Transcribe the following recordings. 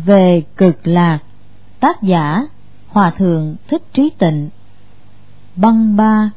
Về Cực Lạc, tác giả Hòa Thượng Thích Trí Tịnh. Băng ba.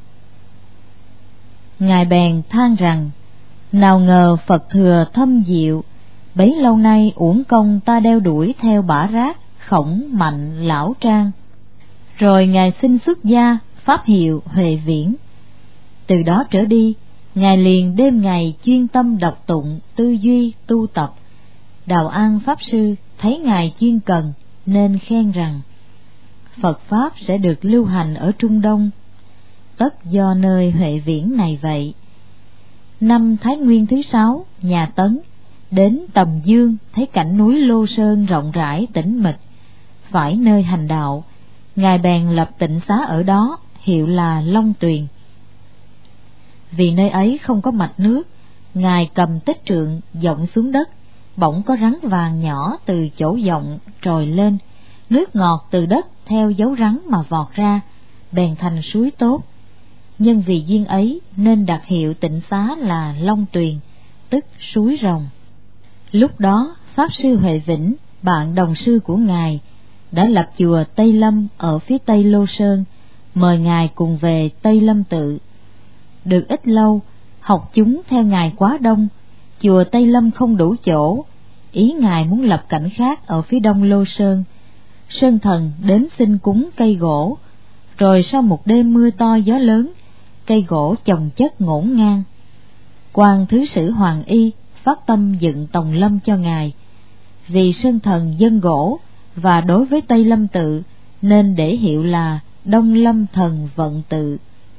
Ngài bèn than rằng: nào ngờ Phật thừa thâm diệu, bấy lâu nay uổng công ta đeo đuổi theo bả rác Khổng Mạnh Lão Trang. Rồi Ngài xin xuất gia pháp hiệu Huệ Viễn. Từ đó trở đi, Ngài liền đêm ngày chuyên tâm đọc tụng, tư duy, tu tập. Đào An Pháp Sư thấy Ngài chuyên cần nên khen rằng: Phật Pháp sẽ được lưu hành ở Trung Đông, tất do nơi Huệ Viễn này vậy. Năm Thái Nguyên thứ 6, nhà Tấn, đến Tầm Dương thấy cảnh núi Lô Sơn rộng rãi tĩnh mịch, phải nơi hành đạo. Ngài bèn lập tịnh xá ở đó, hiệu là Long Tuyền. Vì nơi ấy không có mạch nước, Ngài cầm tích trượng dộng xuống đất, bỗng có rắn vàng nhỏ từ chỗ dộng trồi lên, nước ngọt từ đất theo dấu rắn mà vọt ra, bèn thành suối tốt. Nhân vì duyên ấy nên đặt hiệu tịnh xá là Long Tuyền, tức suối rồng. Lúc đó Pháp Sư Huệ Vĩnh, bạn đồng sư của Ngài, đã lập chùa Tây Lâm ở phía tây Lô Sơn, mời Ngài cùng về Tây Lâm Tự. Được ít lâu, học chúng theo Ngài quá đông, chùa Tây Lâm không đủ chỗ, ý Ngài muốn lập cảnh khác ở phía đông Lô Sơn. Sơn thần đến xin cúng cây gỗ, rồi sau một đêm mưa to gió lớn, cây gỗ chồng chất ngổn ngang. Quan Thứ Sử Hoàng Y phát tâm dựng tòng lâm cho Ngài. Vì Sơn thần dân gỗ và đối với Tây Lâm Tự nên để hiệu là Đông Lâm Thần Vận Tự.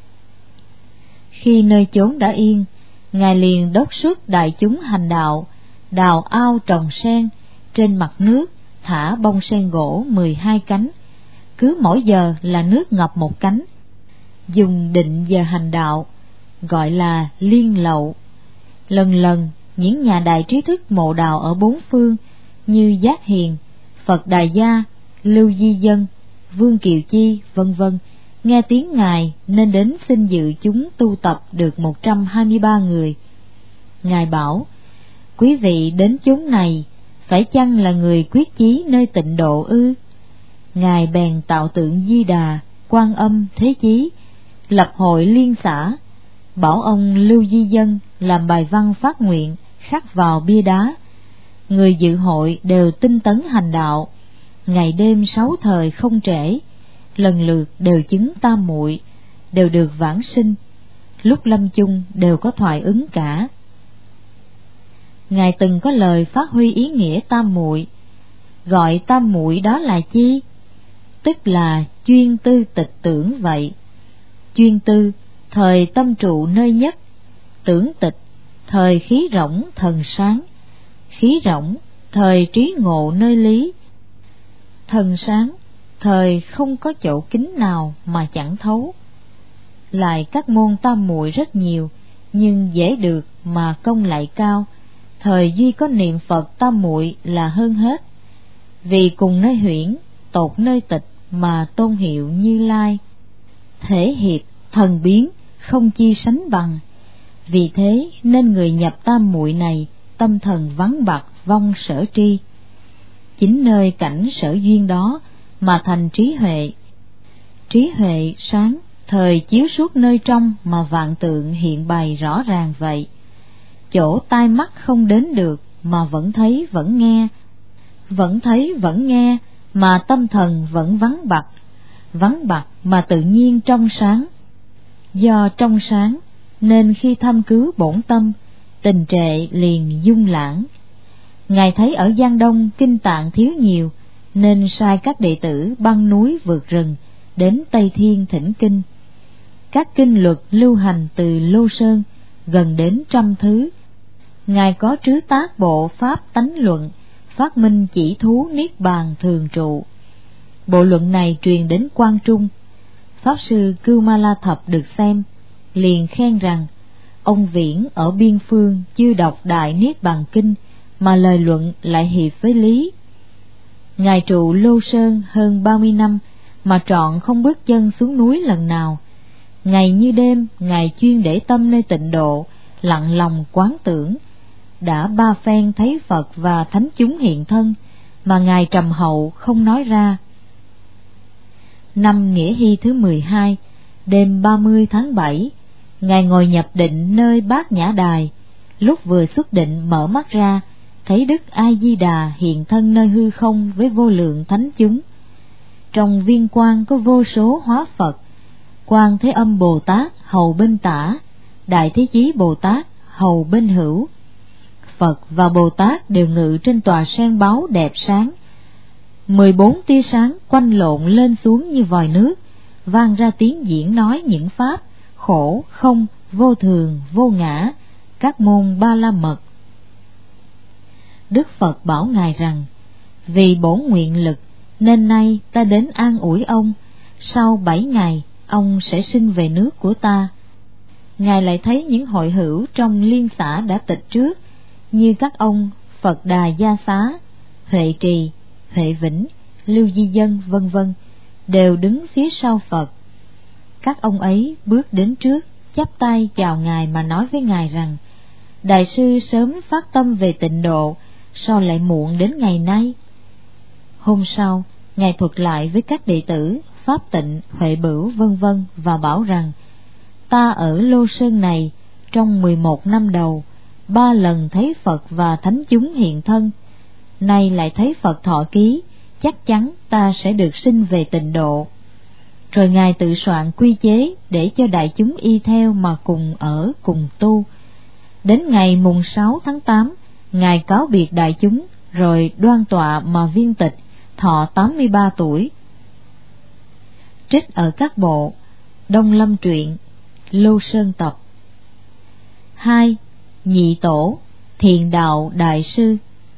Khi nơi chốn đã yên, Ngài liền đốc xuất đại chúng hành đạo, đào ao trồng sen, trên mặt nước thả bông sen gỗ 12 cánh, cứ mỗi giờ là nước ngập một cánh. Dùng định giờ hành đạo, gọi là liên lậu. Lần lần những nhà đại trí thức mộ đạo ở bốn phương như Giác Hiền, Phật Đà Gia, Lưu Di Dân, Vương Kiều Chi, vân vân, nghe tiếng Ngài nên đến xin dự chúng tu tập được 123 người. Ngài bảo: quý vị đến chốn này phải chăng là người quyết chí nơi tịnh độ ư? Ngài bèn tạo tượng Di Đà, Quan Âm, Thế Chí, lập hội liên xã, bảo ông Lưu Di Dân làm bài văn phát nguyện khắc vào bia đá. Người dự hội đều tinh tấn hành đạo, ngày đêm 6 thời không trễ, lần lượt đều chứng tam muội, đều được vãng sinh, lúc lâm chung đều có thoại ứng cả. Ngài từng có lời phát huy ý nghĩa tam muội, gọi tam muội đó là chi? Tức là chuyên tư tịch tưởng vậy. Chuyên tư, thời tâm trụ nơi nhất; tưởng tịch, thời khí rỗng thần sáng; khí rỗng, thời trí ngộ nơi lý; thần sáng, thời không có chỗ kín nào mà chẳng thấu. Lại các môn tam muội rất nhiều, nhưng dễ được mà công lại cao, thời duy có niệm Phật tam muội là hơn hết. Vì cùng nơi huyễn, tột nơi tịch mà tôn hiệu Như Lai, thể hiệp thần biến không chi sánh bằng. Vì thế nên người nhập tam muội này tâm thần vắng bặt vong sở tri. Chính nơi cảnh sở duyên đó mà thành trí huệ. Trí huệ sáng, thời chiếu suốt nơi trong mà vạn tượng hiện bày rõ ràng vậy. Chỗ tai mắt không đến được mà vẫn thấy vẫn nghe, vẫn thấy vẫn nghe mà tâm thần vẫn vắng bặt mà tự nhiên trong sáng. Do trong sáng nên khi thăm cứu bổn tâm, tình trệ liền dung lãng. Ngài thấy ở Giang Đông kinh tạng thiếu nhiều, nên sai các đệ tử băng núi vượt rừng đến Tây Thiên thỉnh kinh. Các kinh luật lưu hành từ Lô Sơn gần đến 100 thứ. Ngài có trứ tác bộ pháp tánh luận, phát minh chỉ thú niết bàn thường trụ. Bộ luận này truyền đến Quang Trung. Pháp sư Cưu Ma La Thập được xem, liền khen rằng: ông Viễn ở biên phương chưa đọc Đại Niết Bàn Kinh mà lời luận lại hiệp với lý. Ngài trụ Lô Sơn hơn 30 năm mà trọn không bước chân xuống núi lần nào. Ngày như đêm Ngài chuyên để tâm nơi tịnh độ, lặng lòng quán tưởng. Đã 3 phen thấy Phật và thánh chúng hiện thân, mà Ngài trầm hậu không nói ra. Năm Nghĩa Hy thứ 12, đêm 30 tháng 7, Ngài ngồi nhập định nơi Bát Nhã Đài. Lúc vừa xuất định mở mắt ra, thấy Đức A Di Đà hiện thân nơi hư không với vô lượng thánh chúng. Trong viên quang có vô số hóa Phật, Quan Thế Âm Bồ Tát hầu bên tả, Đại Thế Chí Bồ Tát hầu bên hữu. Phật và Bồ Tát đều ngự trên tòa sen báu đẹp sáng. 14 tia sáng quanh lộn lên xuống như vòi nước, vang ra tiếng diễn nói những pháp khổ, không, vô thường, vô ngã, các môn ba la mật. Đức Phật bảo Ngài rằng: vì bổn nguyện lực nên nay ta đến an ủi ông, sau 7 ngày ông sẽ sinh về nước của ta. Ngài lại thấy những hội hữu trong liên xã đã tịch trước, như các ông Phật Đà Gia Xá, Huệ Trì, Huệ Vĩnh, Lưu Di Dân vân vân, đều đứng phía sau Phật. Các ông ấy bước đến trước, chắp tay chào Ngài mà nói với Ngài rằng: Đại sư sớm phát tâm về tịnh độ, sao lại muộn đến ngày nay? Hôm sau, Ngài thuật lại với các đệ tử Pháp Tịnh, Huệ Bửu vân vân và bảo rằng: ta ở Lô Sơn này trong 11 năm đầu, 3 lần thấy Phật và thánh chúng hiện thân, nay lại thấy Phật thọ ký, chắc chắn ta sẽ được sinh về tịnh độ. Rồi Ngài tự soạn quy chế để cho đại chúng y theo mà cùng ở cùng tu. Đến ngày mùng 6 tháng 8, Ngài cáo biệt đại chúng, rồi đoan tọa mà viên tịch, thọ 83 tuổi. Trích ở các bộ Đông Lâm Truyện, Lô Sơn Tập. 2. Nhị Tổ, Thiền Đạo Đại Sư.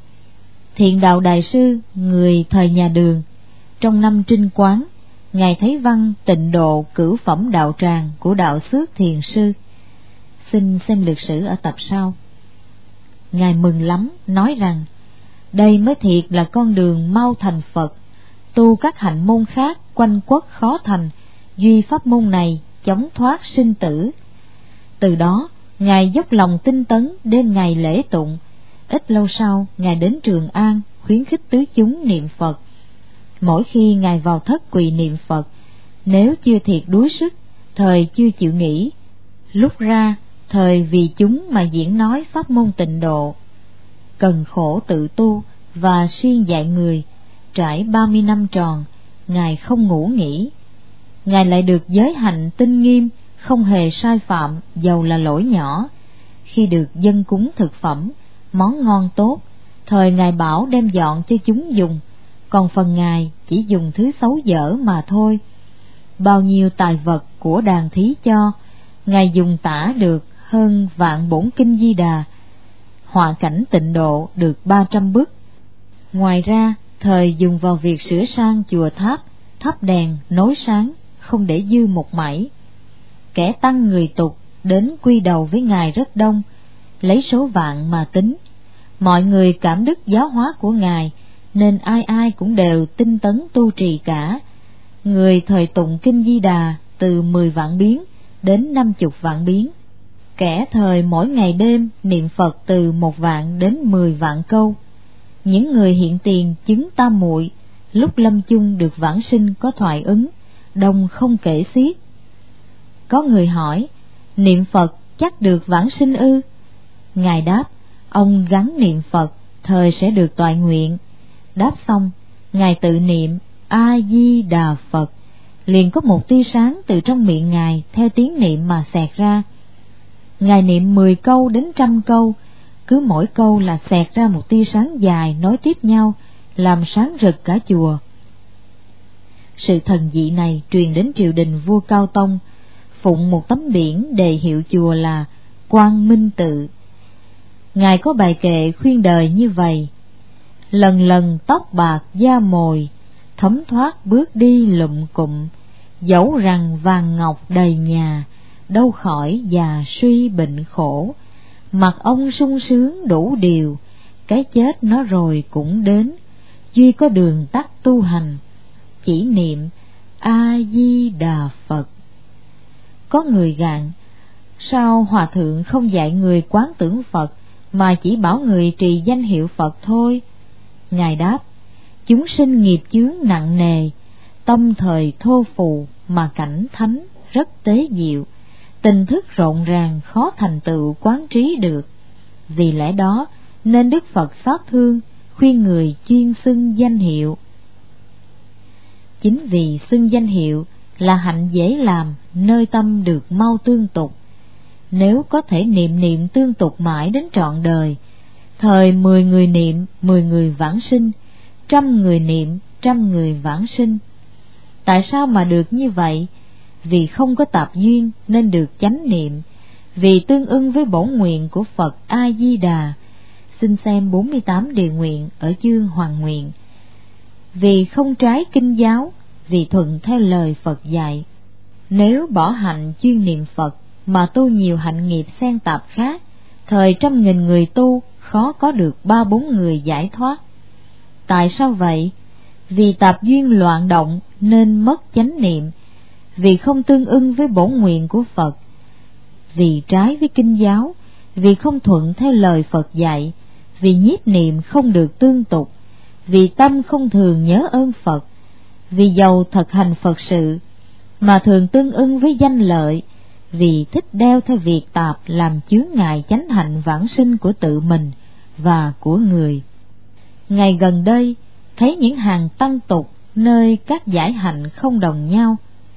Thiền Đạo Đại Sư, người thời nhà Đường, trong năm Trinh Quán, Ngài thấy văn Tịnh Độ Cửu Phẩm Đạo Tràng của Đạo Xước Thiền Sư. Xin xem lược sử ở tập sau. Ngài mừng lắm, nói rằng: đây mới thiệt là con đường mau thành Phật. Tu các hạnh môn khác quanh quất khó thành, duy pháp môn này chống thoát sinh tử. Từ đó Ngài dốc lòng tinh tấn, đêm ngày lễ tụng. Ít lâu sau, Ngài đến Trường An khuyến khích tứ chúng niệm Phật. Mỗi khi Ngài vào thất quỳ niệm Phật, nếu chưa thiệt đuối sức, thời chưa chịu nghỉ, lúc ra thời vì chúng mà diễn nói pháp môn tịnh độ. Cần khổ tự tu và siêng dạy người, trải 30 năm tròn, Ngài không ngủ nghỉ. Ngài lại được giới hạnh tinh nghiêm, không hề sai phạm dầu là lỗi nhỏ. Khi được dâng cúng thực phẩm, món ngon tốt, thời Ngài bảo đem dọn cho chúng dùng, còn phần Ngài chỉ dùng thứ xấu dở mà thôi. Bao nhiêu tài vật của đàn thí cho, Ngài dùng tả được hơn vạn bổn kinh Di Đà. Họa cảnh tịnh độ được 300 bức. Ngoài ra, thời dùng vào việc sửa sang chùa tháp, thắp đèn, nối sáng, không để dư một mảy. Kẻ tăng người tục đến quy đầu với Ngài rất đông, lấy số vạn mà tính. Mọi người cảm đức giáo hóa của Ngài, nên ai ai cũng đều tinh tấn tu trì cả. Người thời tụng kinh Di Đà từ 10 vạn biến đến 50 vạn biến. Kẻ thời mỗi ngày đêm niệm Phật từ 1 vạn đến 10 vạn câu. Những người hiện tiền chứng tam muội, lúc lâm chung được vãng sinh có thoại ứng, đông không kể xiết. Có người hỏi: niệm Phật chắc được vãng sinh ư? Ngài đáp: ông gắng niệm Phật, thời sẽ được toại nguyện. Đáp xong, Ngài tự niệm A Di Đà Phật, liền có một tia sáng từ trong miệng Ngài theo tiếng niệm mà xẹt ra. Ngài niệm 10 câu đến 100 câu, cứ mỗi câu là xẹt ra một tia sáng dài nối tiếp nhau, làm sáng rực cả chùa. Sự thần dị này truyền đến triều đình vua Cao Tông, phụng một tấm biển đề hiệu chùa là Quang Minh Tự. Ngài có bài kệ khuyên đời như vậy: lần lần tóc bạc da mồi, thấm thoát bước đi lụm cụm, dẫu rằng vàng ngọc đầy nhà, đâu khỏi già suy bệnh khổ. Mặt ông sung sướng đủ điều, cái chết nó rồi cũng đến, duy có đường tắt tu hành, chỉ niệm A Di Đà Phật. Có người gạn: sao hòa thượng không dạy người quán tưởng Phật, mà chỉ bảo người trì danh hiệu Phật thôi? Ngài đáp: chúng sinh nghiệp chướng nặng nề, tâm thời thô phù mà cảnh thánh rất tế diệu, tình thức rộn ràng khó thành tựu quán trí được. Vì lẽ đó nên Đức Phật xót thương, khuyên người chuyên xưng danh hiệu. Chính vì xưng danh hiệu là hạnh dễ làm, nơi tâm được mau tương tục. Nếu có thể niệm tương tục mãi đến trọn đời, thời 10 người niệm 10 người vãng sinh, 100 người niệm 100 người vãng sinh. Tại sao mà được như vậy? Vì không có tạp duyên nên được chánh niệm, vì tương ưng với bổn nguyện của Phật A Di Đà. Xin xem 48 điều nguyện ở chương Hoàng Nguyện. Vì không trái kinh giáo, vì thuận theo lời Phật dạy. Nếu bỏ hạnh chuyên niệm Phật mà tu nhiều hạnh nghiệp xen tạp khác, thời 100.000 người tu khó có được 3-4 người giải thoát. Tại sao vậy? Vì tạp duyên loạn động nên mất chánh niệm, vì không tương ưng với bổn nguyện của Phật, vì trái với kinh giáo, vì không thuận theo lời Phật dạy, vì nhiếp niệm không được tương tục, vì tâm không thường nhớ ơn Phật, vì giàu thực hành Phật sự mà thường tương ưng với danh lợi, vì thích đeo theo việc tạp làm chướng ngại chánh hạnh vãng sinh của tự mình và của người. Ngày gần đây thấy những hàng tăng tục nơi các giải hạnh không đồng nhau.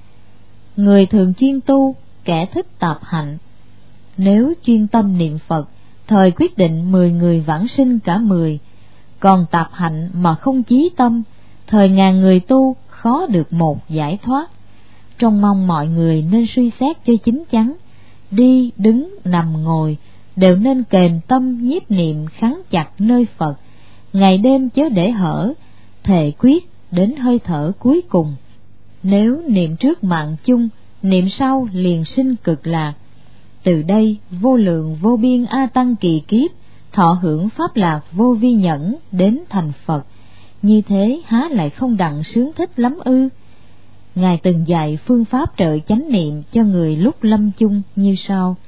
Người thường chuyên tu, kẻ thích tạp hạnh. Nếu chuyên tâm niệm Phật, thời quyết định 10 người vãng sinh cả 10. Còn tạp hạnh mà không chí tâm, thời ngàn người tu khó được một giải thoát. Trông mong mọi người nên suy xét cho chín chắn, đi, đứng, nằm, ngồi đều nên kềm tâm nhiếp niệm khắng chặt nơi Phật, ngày đêm chớ để hở, thệ quyết đến hơi thở cuối cùng. Nếu niệm trước mạng chung, niệm sau liền sinh cực lạc. Từ đây vô lượng vô biên A Tăng kỳ kiếp, thọ hưởng pháp lạc vô vi nhẫn đến thành Phật. Như thế há lại không đặng sướng thích lắm ư? Ngài từng dạy phương pháp trợ chánh niệm cho người lúc lâm chung như sau.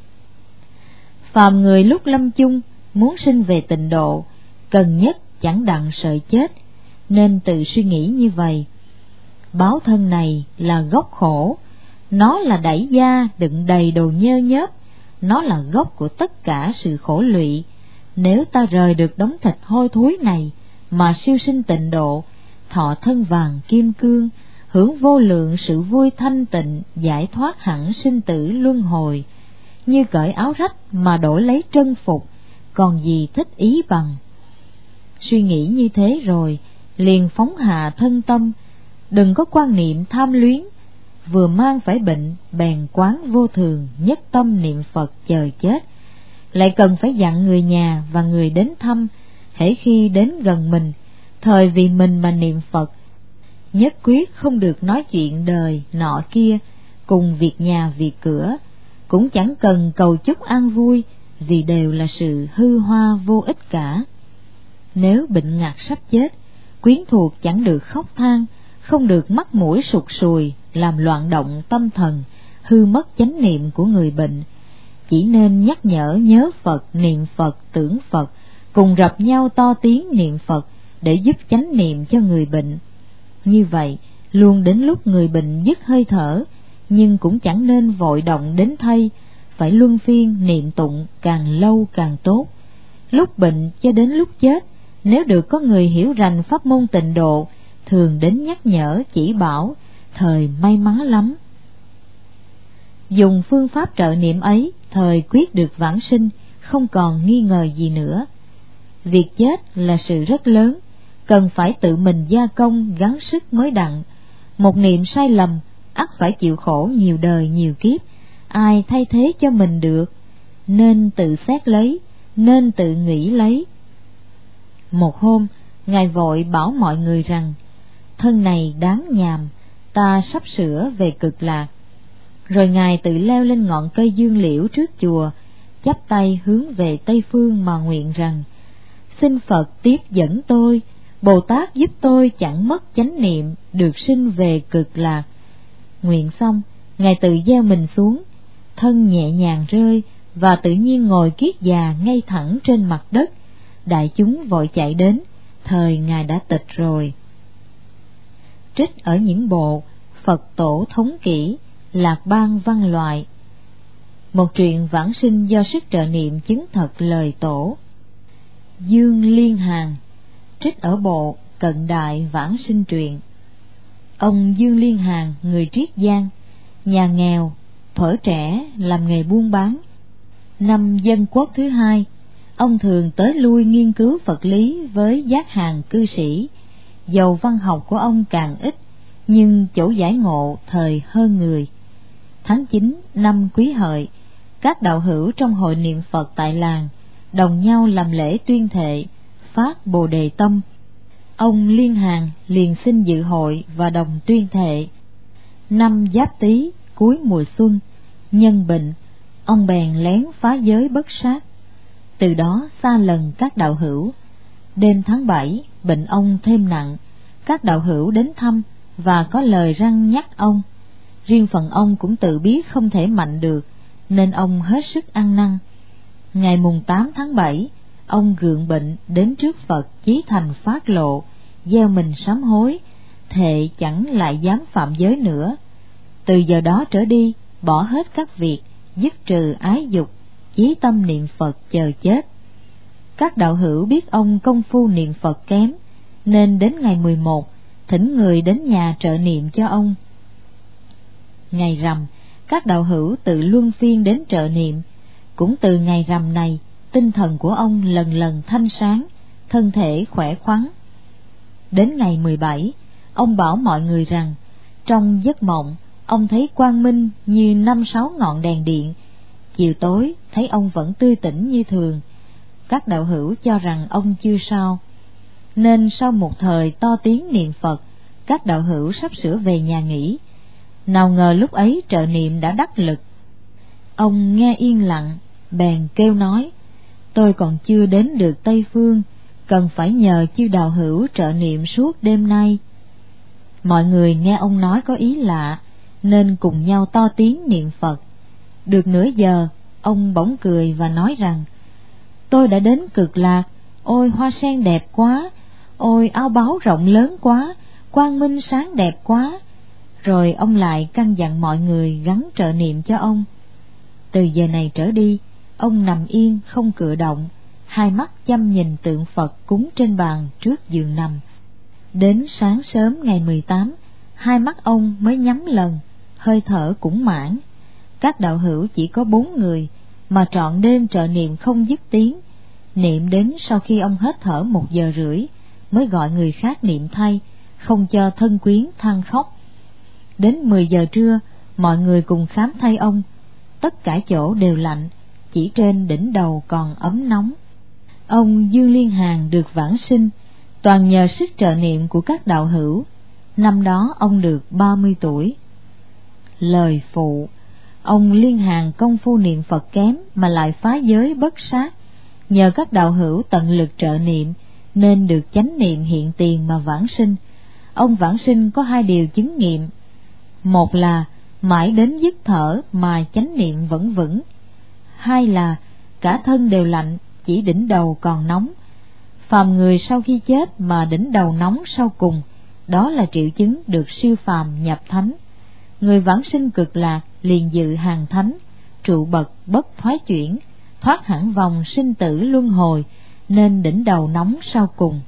Phàm người lúc lâm chung muốn sinh về tịnh độ, cần nhất chẳng đặng sợ chết, nên tự suy nghĩ như vậy. Báo thân này là gốc khổ, nó là đẩy da đựng đầy đồ nhơ nhớp, nó là gốc của tất cả sự khổ lụy. Nếu ta rời được đống thịt hôi thối này mà siêu sinh tịnh độ, thọ thân vàng kim cương, hưởng vô lượng sự vui thanh tịnh, giải thoát hẳn sinh tử luân hồi, như cởi áo rách mà đổi lấy trân phục, còn gì thích ý bằng. Suy nghĩ như thế rồi, liền phóng hạ thân tâm, đừng có quan niệm tham luyến, vừa mang phải bệnh bèn quán vô thường, nhất tâm niệm Phật chờ chết. Lại cần phải dặn người nhà và người đến thăm, hễ khi đến gần mình, thời vì mình mà niệm Phật, nhất quyết không được nói chuyện đời nọ kia, cùng việc nhà việc cửa, cũng chẳng cần cầu chúc an vui, vì đều là sự hư hoa vô ích cả. Nếu bệnh ngạt sắp chết, quyến thuộc chẳng được khóc than, không được mắt mũi sụt sùi, làm loạn động tâm thần, hư mất chánh niệm của người bệnh. Chỉ nên nhắc nhở nhớ Phật, niệm Phật, tưởng Phật, cùng rập nhau to tiếng niệm Phật để giúp chánh niệm cho người bệnh. Như vậy, luôn đến lúc người bệnh dứt hơi thở, nhưng cũng chẳng nên vội động đến thay, phải luân phiên niệm tụng càng lâu càng tốt. Lúc bệnh cho đến lúc chết, nếu được có người hiểu rành pháp môn tịnh độ, thường đến nhắc nhở chỉ bảo, thời may mắn lắm. Dùng phương pháp trợ niệm ấy, thời quyết được vãng sinh, không còn nghi ngờ gì nữa. Việc chết là sự rất lớn, cần phải tự mình gia công gắng sức mới đặng. Một niệm sai lầm, ắt phải chịu khổ nhiều đời nhiều kiếp, ai thay thế cho mình được, nên tự xét lấy, nên tự nghĩ lấy. Một hôm, Ngài vội bảo mọi người rằng, thân này đáng nhàm, ta sắp sửa về cực lạc. Rồi Ngài tự leo lên ngọn cây dương liễu trước chùa, chắp tay hướng về Tây Phương mà nguyện rằng, xin Phật tiếp dẫn tôi, Bồ Tát giúp tôi chẳng mất chánh niệm, được sinh về cực lạc. Nguyện xong, Ngài tự gieo mình xuống, thân nhẹ nhàng rơi và tự nhiên ngồi kiết già ngay thẳng trên mặt đất. Đại chúng vội chạy đến, thời Ngài đã tịch rồi. Trích ở những bộ Phật Tổ Thống Kỷ, Lạc Bang Văn Loại. Một truyện vãng sinh do sức trợ niệm chứng thật lời Tổ. Dương Liên Hàn. Trích ở bộ Cận Đại Vãng Sinh Truyện. Ông Dương Liên Hàn, người Triết Giang, nhà nghèo, thuở trẻ làm nghề buôn bán. Năm Dân Quốc thứ hai, ông thường tới lui nghiên cứu Phật lý với giác hàng cư sĩ. Dầu văn học của ông càng ít, nhưng chỗ giải ngộ thời hơn người. Tháng 9 năm Quý Hợi, các đạo hữu trong hội niệm Phật tại làng đồng nhau làm lễ tuyên thệ, phát Bồ Đề tâm. Ông Liên Hàn liền xin dự hội và đồng tuyên thệ. Năm Giáp Tý, cuối mùa xuân, nhân bệnh, ông bèn lén phá giới bất sát. Từ đó xa lần các đạo hữu. Đêm tháng 7, bệnh ông thêm nặng, các đạo hữu đến thăm và có lời răn nhắc ông. Riêng phần ông cũng tự biết không thể mạnh được, nên ông hết sức ăn năn. Ngày mùng 8 tháng 7, ông gượng bệnh đến trước Phật chí thành phát lộ, gieo mình sám hối, thệ chẳng lại dám phạm giới nữa. Từ giờ đó trở đi, bỏ hết các việc, dứt trừ ái dục, chí tâm niệm Phật chờ chết. Các đạo hữu biết ông công phu niệm Phật kém, nên đến ngày 11, thỉnh người đến nhà trợ niệm cho ông. Ngày rằm, các đạo hữu tự luân phiên đến trợ niệm. Cũng từ ngày rằm này, tinh thần của ông lần lần thanh sáng, thân thể khỏe khoắn. Đến ngày 17, ông bảo mọi người rằng, trong giấc mộng, ông thấy quang minh như 5-6 ngọn đèn điện. Chiều tối, thấy ông vẫn tươi tỉnh như thường. Các đạo hữu cho rằng ông chưa sao, nên sau một thời to tiếng niệm Phật, các đạo hữu sắp sửa về nhà nghỉ. Nào ngờ lúc ấy trợ niệm đã đắc lực. Ông nghe yên lặng, bèn kêu nói, tôi còn chưa đến được Tây Phương, cần phải nhờ chư đạo hữu trợ niệm suốt đêm nay. Mọi người nghe ông nói có ý lạ, nên cùng nhau to tiếng niệm Phật. Được nửa giờ, ông bỗng cười và nói rằng, tôi đã đến Cực Lạc, ôi hoa sen đẹp quá, ôi áo báu rộng lớn quá, quang minh sáng đẹp quá. Rồi ông lại căn dặn mọi người gắng trợ niệm cho ông. Từ giờ này trở đi, ông nằm yên không cử động, hai mắt chăm nhìn tượng Phật cúng trên bàn trước giường nằm. Đến sáng sớm ngày 18, hai mắt ông mới nhắm lần, hơi thở cũng mãn. Các đạo hữu chỉ có 4 người, mà trọn đêm trợ niệm không dứt tiếng. Niệm đến sau khi ông hết thở 1 giờ rưỡi, mới gọi người khác niệm thay, không cho thân quyến than khóc. Đến 10 giờ trưa, mọi người cùng khám thay ông. Tất cả chỗ đều lạnh, chỉ trên đỉnh đầu còn ấm nóng. Ông Dương Liên Hàn được vãng sinh, toàn nhờ sức trợ niệm của các đạo hữu. Năm đó ông được 30 tuổi. Lời phụ: ông Liên Hàn công phu niệm Phật kém mà lại phá giới bất sát, nhờ các đạo hữu tận lực trợ niệm nên được chánh niệm hiện tiền mà vãng sinh. Ông vãng sinh có 2 điều chứng nghiệm. Một là mãi đến dứt thở mà chánh niệm vẫn vững. 2 là cả thân đều lạnh, chỉ đỉnh đầu còn nóng. Phàm người sau khi chết mà đỉnh đầu nóng sau cùng, đó là triệu chứng được siêu phàm nhập thánh. Người vãng sinh Cực Lạc liền dự hàng thánh, trụ bậc bất thoái chuyển, thoát hẳn vòng sinh tử luân hồi, nên đỉnh đầu nóng sau cùng.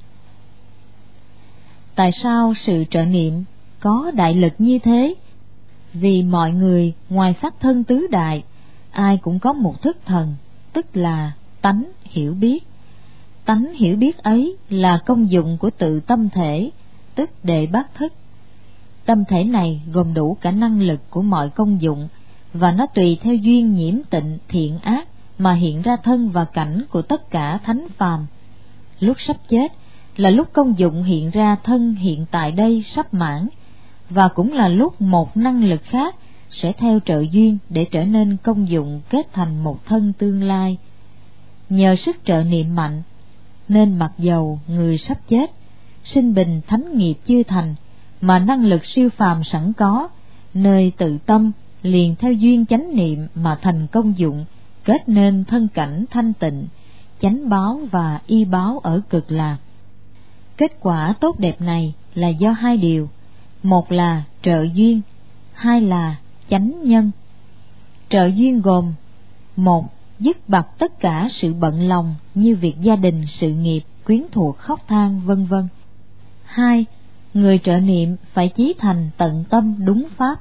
Tại sao sự trợ niệm có đại lực như thế? Vì mọi người ngoài sắc thân tứ đại, ai cũng có một thức thần, tức là tánh hiểu biết. Tánh hiểu biết ấy là công dụng của tự tâm thể, tức đệ bát thức. Tâm thể này gồm đủ cả năng lực của mọi công dụng, và nó tùy theo duyên nhiễm tịnh thiện ác mà hiện ra thân và cảnh của tất cả thánh phàm. Lúc sắp chết là lúc công dụng hiện ra thân hiện tại đây sắp mãn, và cũng là lúc một năng lực khác sẽ theo trợ duyên để trở nên công dụng kết thành một thân tương lai. Nhờ sức trợ niệm mạnh, nên mặc dầu người sắp chết, sinh bình thánh nghiệp chưa thành, mà năng lực siêu phàm sẵn có, nơi tự tâm liền theo duyên chánh niệm mà thành công dụng, kết nên thân cảnh thanh tịnh, chánh báo và y báo ở Cực Lạc. Kết quả tốt đẹp này là do hai điều: một là trợ duyên, hai là chánh nhân. Trợ duyên gồm: một, dứt bặt tất cả sự bận lòng như việc gia đình, sự nghiệp, quyến thuộc, khóc than, vân vân. Hai, người trợ niệm phải chí thành tận tâm đúng pháp.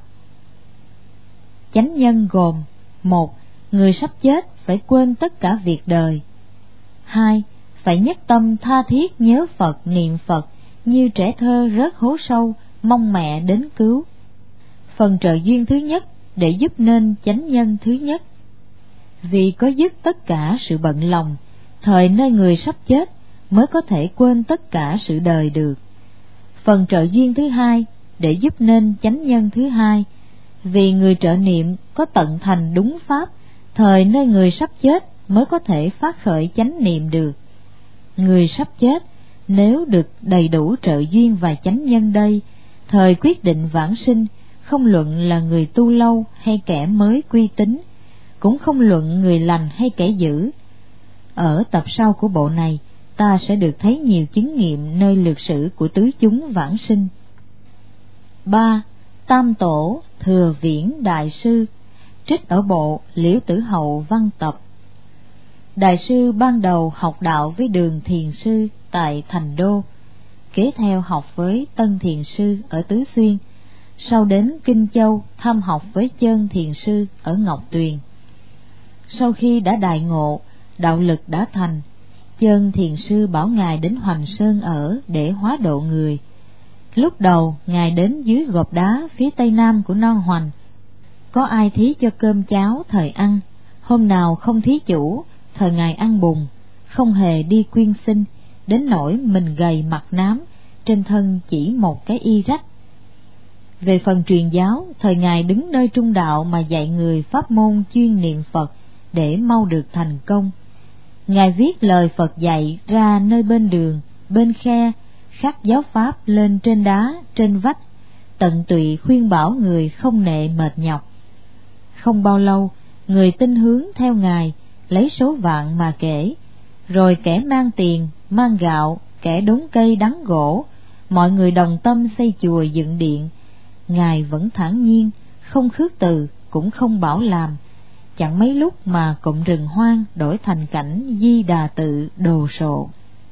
Chánh nhân gồm: một, người sắp chết phải quên tất cả việc đời. Hai, phải nhất tâm tha thiết nhớ Phật, niệm Phật như trẻ thơ rớt hố sâu, mong mẹ đến cứu. Phần trợ duyên thứ nhất để giúp nên chánh nhân thứ nhất. Vì có dứt tất cả sự bận lòng, thời nơi người sắp chết mới có thể quên tất cả sự đời được. Phần trợ duyên thứ hai để giúp nên chánh nhân thứ hai. Vì người trợ niệm có tận thành đúng pháp, thời nơi người sắp chết mới có thể phát khởi chánh niệm được. Người sắp chết nếu được đầy đủ trợ duyên và chánh nhân đây, thời quyết định vãng sinh, không luận là người tu lâu hay kẻ mới quy tín, cũng không luận người lành hay kẻ dữ. Ở tập sau của bộ này, ta sẽ được thấy nhiều chứng nghiệm nơi lược sử của tứ chúng vãng sinh. 3. Tam Tổ Thừa Viễn Đại Sư, trích ở bộ Liễu Tử Hậu văn tập. Đại sư ban đầu học đạo với Đường Thiền Sư tại Thành Đô, kế theo học với Tân Thiền Sư ở Tứ Xuyên, sau đến Kinh Châu thăm học với Chơn Thiền Sư ở Ngọc Tuyền. Sau khi đã đại ngộ, đạo lực đã thành, Chơn Thiền Sư bảo Ngài đến Hoành Sơn ở để hóa độ người. Lúc đầu Ngài đến dưới gò đá phía tây nam của non Hoành, có ai thí cho cơm cháo thời ăn. Hôm nào không thí chủ, thời Ngài ăn bùn, không hề đi quyên xin, đến nỗi mình gầy mặt nám, trên thân chỉ một cái y rách. Về phần truyền giáo, thời Ngài đứng nơi trung đạo mà dạy người pháp môn chuyên niệm Phật để mau được thành công. Ngài viết lời Phật dạy ra nơi bên đường, bên khe, khắc giáo pháp lên trên đá, trên vách, tận tụy khuyên bảo người không nệ mệt nhọc. Không bao lâu, người tin hướng theo Ngài, lấy số vạn mà kể, rồi kẻ mang tiền, mang gạo, kẻ đốn cây đắng gỗ, mọi người đồng tâm xây chùa dựng điện. Ngài vẫn thản nhiên, không khước từ, cũng không bảo làm. Chẳng mấy lúc mà cụm rừng hoang đổi thành cảnh Di Đà Tự đồ sộ.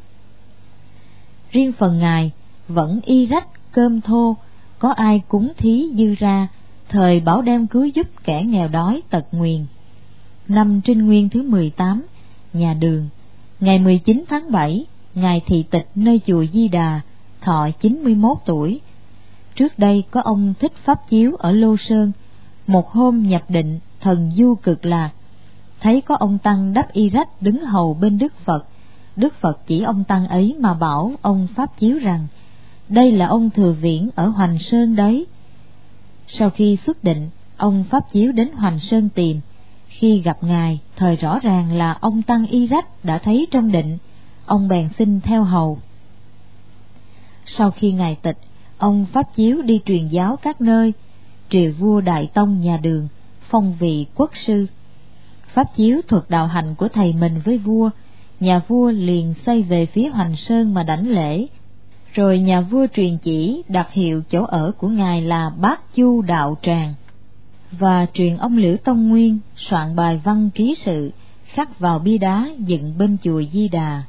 Riêng phần Ngài vẫn y rách cơm thô, có ai cúng thí dư ra, thời bảo đem cứu giúp kẻ nghèo đói tật nguyền. Năm Trinh Nguyên thứ 18, nhà Đường, ngày 19 tháng 7, Ngài thị tịch nơi chùa Di Đà, thọ 91 tuổi. Trước đây có ông Thích Pháp Chiếu ở Lô Sơn, một hôm nhập định thần du cực lạc, thấy có ông tăng đắp y rách đứng hầu bên Đức Phật. Đức Phật chỉ ông tăng ấy mà bảo ông Pháp Chiếu rằng: đây là ông Thừa Viễn ở Hoành Sơn đấy. Sau khi xuất định, ông Pháp Chiếu đến Hoành Sơn tìm. Khi gặp Ngài, thời rõ ràng là ông tăng y rách đã thấy trong định, ông bèn xin theo hầu. Sau khi Ngài tịch, ông Pháp Chiếu đi truyền giáo các nơi, triều vua Đại Tông nhà Đường, phong vị quốc sư. Pháp Chiếu thuật đạo hành của thầy mình với vua, nhà vua liền xoay về phía Hoành Sơn mà đảnh lễ. Rồi nhà vua truyền chỉ đặt hiệu chỗ ở của Ngài là Bát Chu Đạo Tràng, và truyền ông Liễu Tông Nguyên soạn bài văn ký sự khắc vào bia đá dựng bên chùa Di Đà.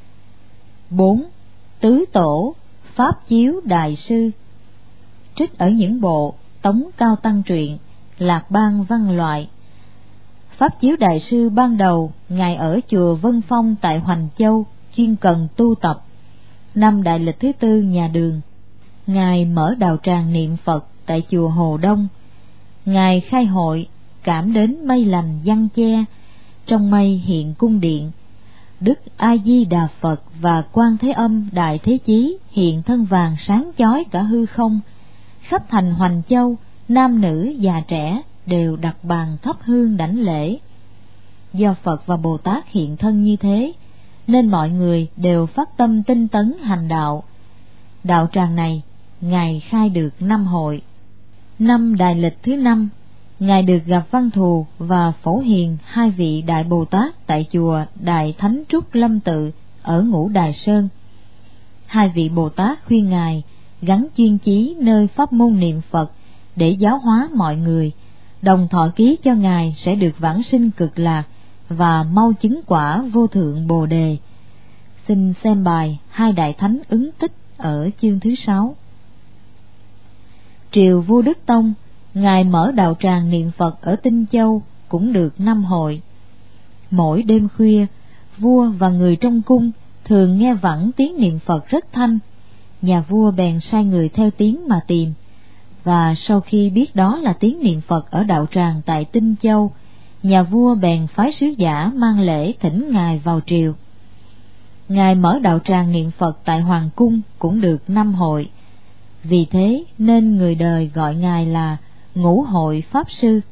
4. Tứ Tổ Pháp Chiếu Đại Sư, trích ở những bộ Tống Cao Tăng truyện, Lạc Bang văn loại. Pháp Chiếu Đại Sư ban đầu Ngài ở chùa Vân Phong tại Hoành Châu, chuyên cần tu tập. Năm Đại Lịch thứ 4 nhà Đường, Ngài mở đạo tràng niệm Phật tại chùa Hồ Đông. Ngài khai hội, cảm đến mây lành giăng che, trong mây hiện cung điện. Đức A Di Đà Phật và Quan Thế Âm Đại Thế Chí hiện thân vàng sáng chói cả hư không. Khắp thành Hoành Châu, nam nữ già trẻ đều đặt bàn thắp hương đảnh lễ. Do Phật và Bồ Tát hiện thân như thế, nên mọi người đều phát tâm tinh tấn hành đạo. Đạo tràng này Ngài khai được 5 hội. Năm Đại Lịch thứ 5, Ngài được gặp Văn Thù và Phổ Hiền, 2 vị Đại Bồ Tát tại chùa Đại Thánh Trúc Lâm Tự ở Ngũ Đài Sơn. hai vị Bồ Tát khuyên Ngài gắn chuyên chí nơi pháp môn niệm Phật để giáo hóa mọi người, đồng thọ ký cho Ngài sẽ được vãng sinh cực lạc và mau chứng quả vô thượng Bồ Đề. Xin xem bài Hai Đại Thánh ứng tích ở chương thứ 6. Triều Vua Đức Tông, Ngài mở đạo tràng niệm Phật ở Tinh Châu cũng được 5 hội. Mỗi đêm khuya, vua và người trong cung thường nghe vẳng tiếng niệm Phật rất thanh. Nhà vua bèn sai người theo tiếng mà tìm, và sau khi biết đó là tiếng niệm Phật ở đạo tràng tại Tinh Châu, nhà vua bèn phái sứ giả mang lễ thỉnh Ngài vào triều. Ngài mở đạo tràng niệm Phật tại Hoàng cung cũng được 5 hội, vì thế nên người đời gọi Ngài là Ngũ Hội Pháp Sư.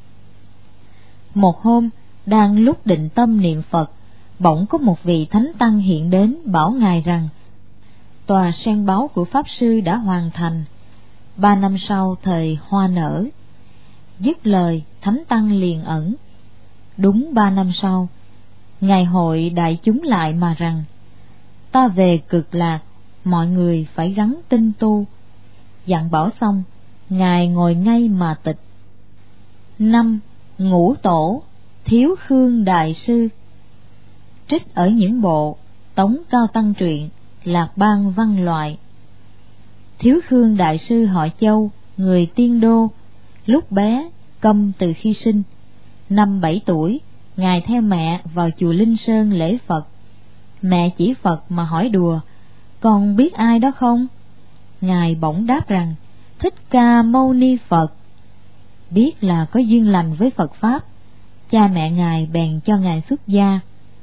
Một hôm, đang lúc định tâm niệm Phật, bỗng có một vị thánh tăng hiện đến bảo Ngài rằng tòa sen báu của Pháp Sư đã hoàn thành, 3 năm sau thời hoa nở. Dứt lời, thánh tăng liền ẩn. Đúng 3 năm sau, Ngài hội đại chúng lại mà rằng: ta về cực lạc, mọi người phải gắng tinh tu. Dặn bảo xong, Ngài ngồi ngay mà tịch. 5. Ngũ Tổ Thiếu Khương Đại Sư. Trích ở những bộ Tống Cao Tăng Truyện, Lạc Bang Văn Loại. Thiếu Khương Đại Sư họ Châu, người Tiên Đô, lúc bé câm từ khi sinh. Năm 7 tuổi, Ngài theo mẹ vào chùa Linh Sơn lễ Phật. Mẹ chỉ Phật mà hỏi đùa: con biết ai đó không? Ngài bỗng đáp rằng: Thích Ca Mâu Ni Phật. Biết là có duyên lành với Phật Pháp, cha mẹ Ngài bèn cho Ngài xuất gia.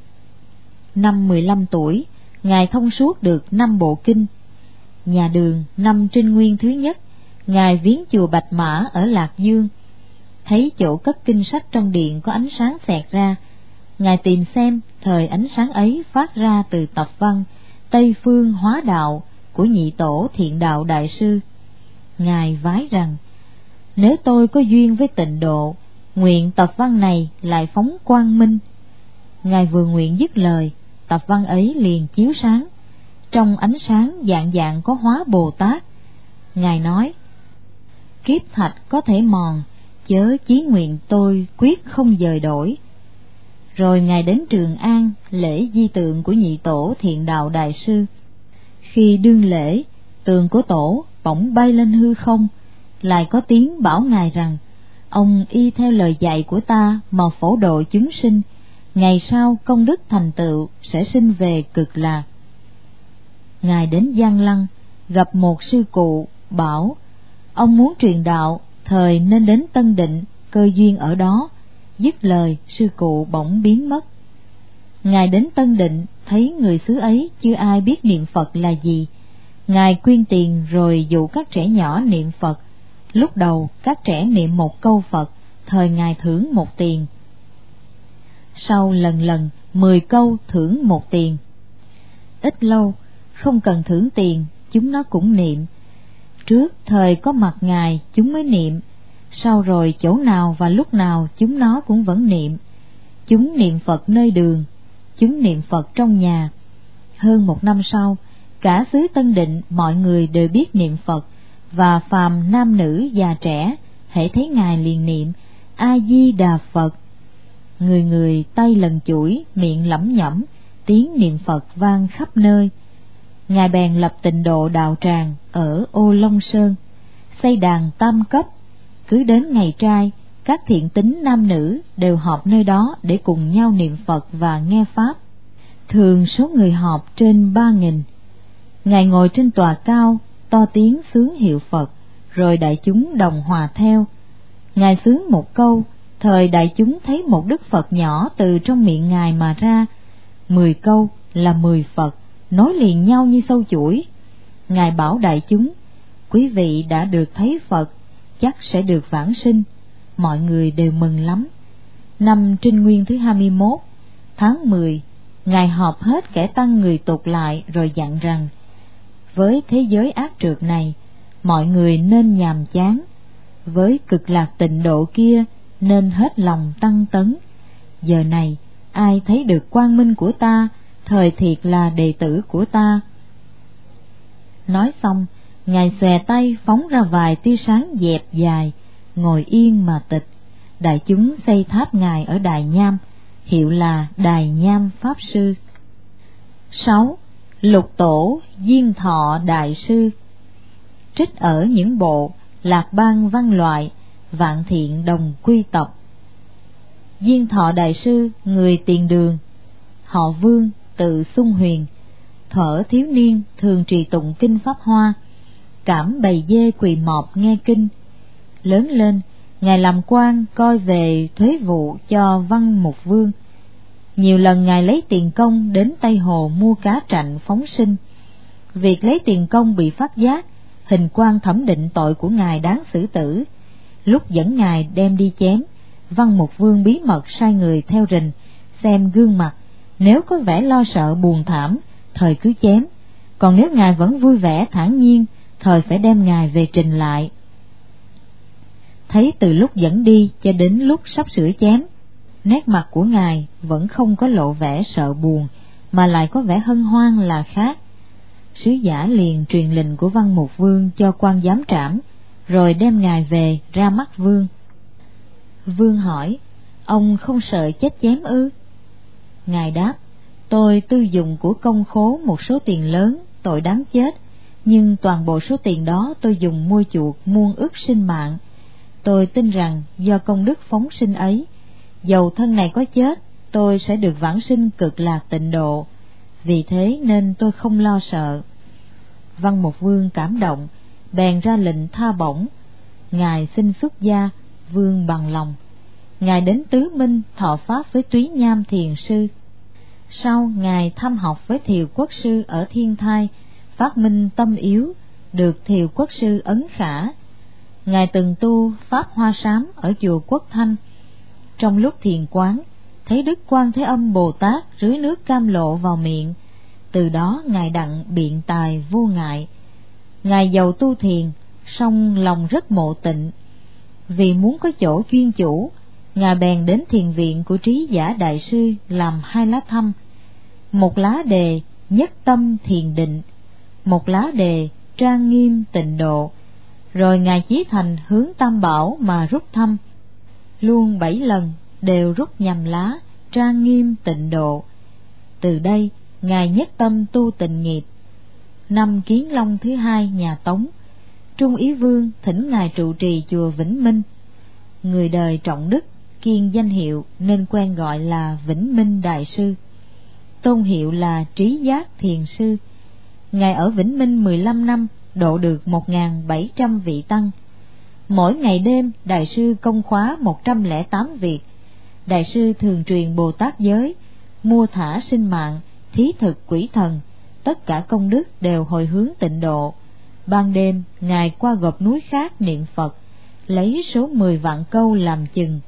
Năm 15 tuổi, Ngài thông suốt được 5 bộ kinh. Nhà Đường năm Trinh Nguyên thứ nhất, Ngài viếng chùa Bạch Mã ở Lạc Dương. Thấy chỗ cất kinh sách trong điện có ánh sáng xẹt ra, Ngài tìm xem thời ánh sáng ấy phát ra từ tập văn Tây Phương Hóa Đạo của Nhị Tổ Thiện Đạo Đại Sư. Ngài vái rằng: nếu tôi có duyên với tịnh độ, nguyện tập văn này lại phóng quang minh. Ngài vừa nguyện dứt lời, tập văn ấy liền chiếu sáng. Trong ánh sáng dạng dạng có hóa Bồ Tát. Ngài nói: kiếp thạch có thể mòn, chớ chí nguyện tôi quyết không dời đổi. Rồi Ngài đến Trường An lễ di tượng của Nhị Tổ Thiện Đạo Đại Sư. Khi đương lễ, tượng của Tổ bỗng bay lên hư không, lại có tiếng bảo Ngài rằng: ông y theo lời dạy của ta mà phổ độ chúng sinh, ngày sau công đức thành tựu sẽ sinh về cực lạc. Ngài đến Giang Lăng, gặp một sư cụ, bảo: ông muốn truyền đạo, thời nên đến Tân Định, cơ duyên ở đó. Dứt lời, sư cụ bỗng biến mất. Ngài đến Tân Định, thấy người xứ ấy chưa ai biết niệm Phật là gì. Ngài quyên tiền rồi dụ các trẻ nhỏ niệm Phật. Lúc đầu các trẻ niệm 1 câu Phật, thời Ngài thưởng 1 tiền. Sau lần lần 10 câu thưởng 1 tiền. Ít lâu, không cần thưởng tiền, chúng nó cũng niệm. Trước thời có mặt Ngài chúng mới niệm, sau rồi chỗ nào và lúc nào chúng nó cũng vẫn niệm. Chúng niệm Phật nơi đường, chúng niệm Phật trong nhà. Hơn 1 năm sau, cả xứ Tân Định mọi người đều biết niệm Phật, và phàm nam nữ già trẻ hễ thấy Ngài liền niệm A Di Đà Phật. Người người tay lần chuỗi, miệng lẩm nhẩm, tiếng niệm Phật vang khắp nơi. Ngài bèn lập Tịnh Độ đạo tràng ở Ô Long Sơn, xây đàn tam cấp. Cứ đến ngày trai, các thiện tín nam nữ đều họp nơi đó để cùng nhau niệm Phật và nghe Pháp. Thường số người họp trên 3.000. Ngài ngồi trên tòa cao, to tiếng xướng hiệu Phật, rồi đại chúng đồng hòa theo. Ngài xướng 1 câu, thời đại chúng thấy một Đức Phật nhỏ từ trong miệng Ngài mà ra. 10 câu là 10 Phật, nối liền nhau như sâu chuỗi. Ngài bảo đại chúng: quý vị đã được thấy Phật, chắc sẽ được vãng sinh. Mọi người đều mừng lắm. Năm Trinh Nguyên thứ 21, tháng 10, Ngài họp hết kẻ tăng người tục lại rồi dặn rằng: với thế giới ác trượt này, mọi người nên nhàm chán. Với cực lạc tịnh độ kia, nên hết lòng tăng tấn. Giờ này, ai thấy được quang minh của ta, thời thiệt là đệ tử của ta. Nói xong, Ngài xòe tay phóng ra vài tia sáng dẹp dài, ngồi yên mà tịch. Đại chúng xây tháp Ngài ở Đài Nham, hiệu là Đài Nham Pháp Sư. 6. Lục Tổ Diên Thọ Đại Sư. Trích ở những bộ Lạc Bang Văn Loại, Vạn Thiện Đồng Quy Tập. Diên Thọ Đại Sư, người Tiền Đường, họ Vương, tự Xung Huyền. Thuở thiếu niên thường trì tụng kinh Pháp Hoa, cảm bầy dê quỳ mọp nghe kinh. Lớn lên, Ngài làm quan coi về thuế vụ cho Văn Mục Vương. Nhiều lần Ngài lấy tiền công đến Tây Hồ mua cá trạnh phóng sinh. Việc lấy tiền công bị phát giác, hình quan thẩm định tội của Ngài đáng xử tử. Lúc dẫn Ngài đem đi chém, Văn Mục Vương bí mật sai người theo rình, xem gương mặt, nếu có vẻ lo sợ buồn thảm, thời cứ chém, còn nếu Ngài vẫn vui vẻ thản nhiên, thời phải đem Ngài về trình lại. Thấy từ lúc dẫn đi cho đến lúc sắp sửa chém, nét mặt của Ngài vẫn không có lộ vẻ sợ buồn, mà lại có vẻ hân hoan là khác. Sứ giả liền truyền lệnh của Văn Mục Vương cho quan giám trảm, rồi đem Ngài về ra mắt Vương. Vương hỏi, ông không sợ chết chém ư? Ngài đáp, tôi tư dùng của công khố một số tiền lớn, tội đáng chết, nhưng toàn bộ số tiền đó tôi dùng mua chuộc muôn ức sinh mạng. Tôi tin rằng do công đức phóng sinh ấy, dầu thân này có chết, tôi sẽ được vãng sinh cực lạc tịnh độ, vì thế nên tôi không lo sợ. Văn Mục Vương cảm động, bèn ra lệnh tha bổng. Ngài xin xuất gia, Vương bằng lòng. Ngài đến Tứ Minh thọ pháp với Túy Nham Thiền Sư. Sau Ngài thăm học với Thiều Quốc Sư ở Thiên Thai, phát minh tâm yếu, được Thiều Quốc Sư ấn khả. Ngài từng tu Pháp Hoa Sám ở chùa Quốc Thanh. Trong lúc thiền quán, thấy Đức Quan Thế Âm Bồ Tát rưới nước cam lộ vào miệng. Từ đó Ngài đặng biện tài vô ngại. Ngài giàu tu thiền, song lòng rất mộ tịnh. Vì muốn có chỗ chuyên chủ, Ngài bèn đến thiền viện của Trí Giả Đại Sư làm 2 lá thăm. Một lá đề nhất tâm thiền định, một lá đề trang nghiêm tịnh độ. Rồi Ngài chí thành hướng Tam Bảo mà rút thăm. Luôn 7 lần đều rút nhằm lá trang nghiêm tịnh độ. Từ đây Ngài nhất tâm tu tịnh nghiệp. Năm Kiến Long thứ 2 nhà Tống, Trung Ý Vương thỉnh Ngài trụ trì chùa Vĩnh Minh. Người đời trọng đức, kiêng danh hiệu nên quen gọi là Vĩnh Minh Đại Sư, tôn hiệu là Trí Giác Thiền Sư. Ngài ở Vĩnh Minh 15 năm, độ được 1.700 vị tăng. Mỗi ngày đêm Đại Sư công khóa 108 việc. Đại Sư thường truyền Bồ Tát giới, mua thả sinh mạng, thí thực quỷ thần, tất cả công đức đều hồi hướng tịnh độ. Ban đêm Ngài qua gò núi khác niệm Phật, lấy số 10 vạn câu làm chừng.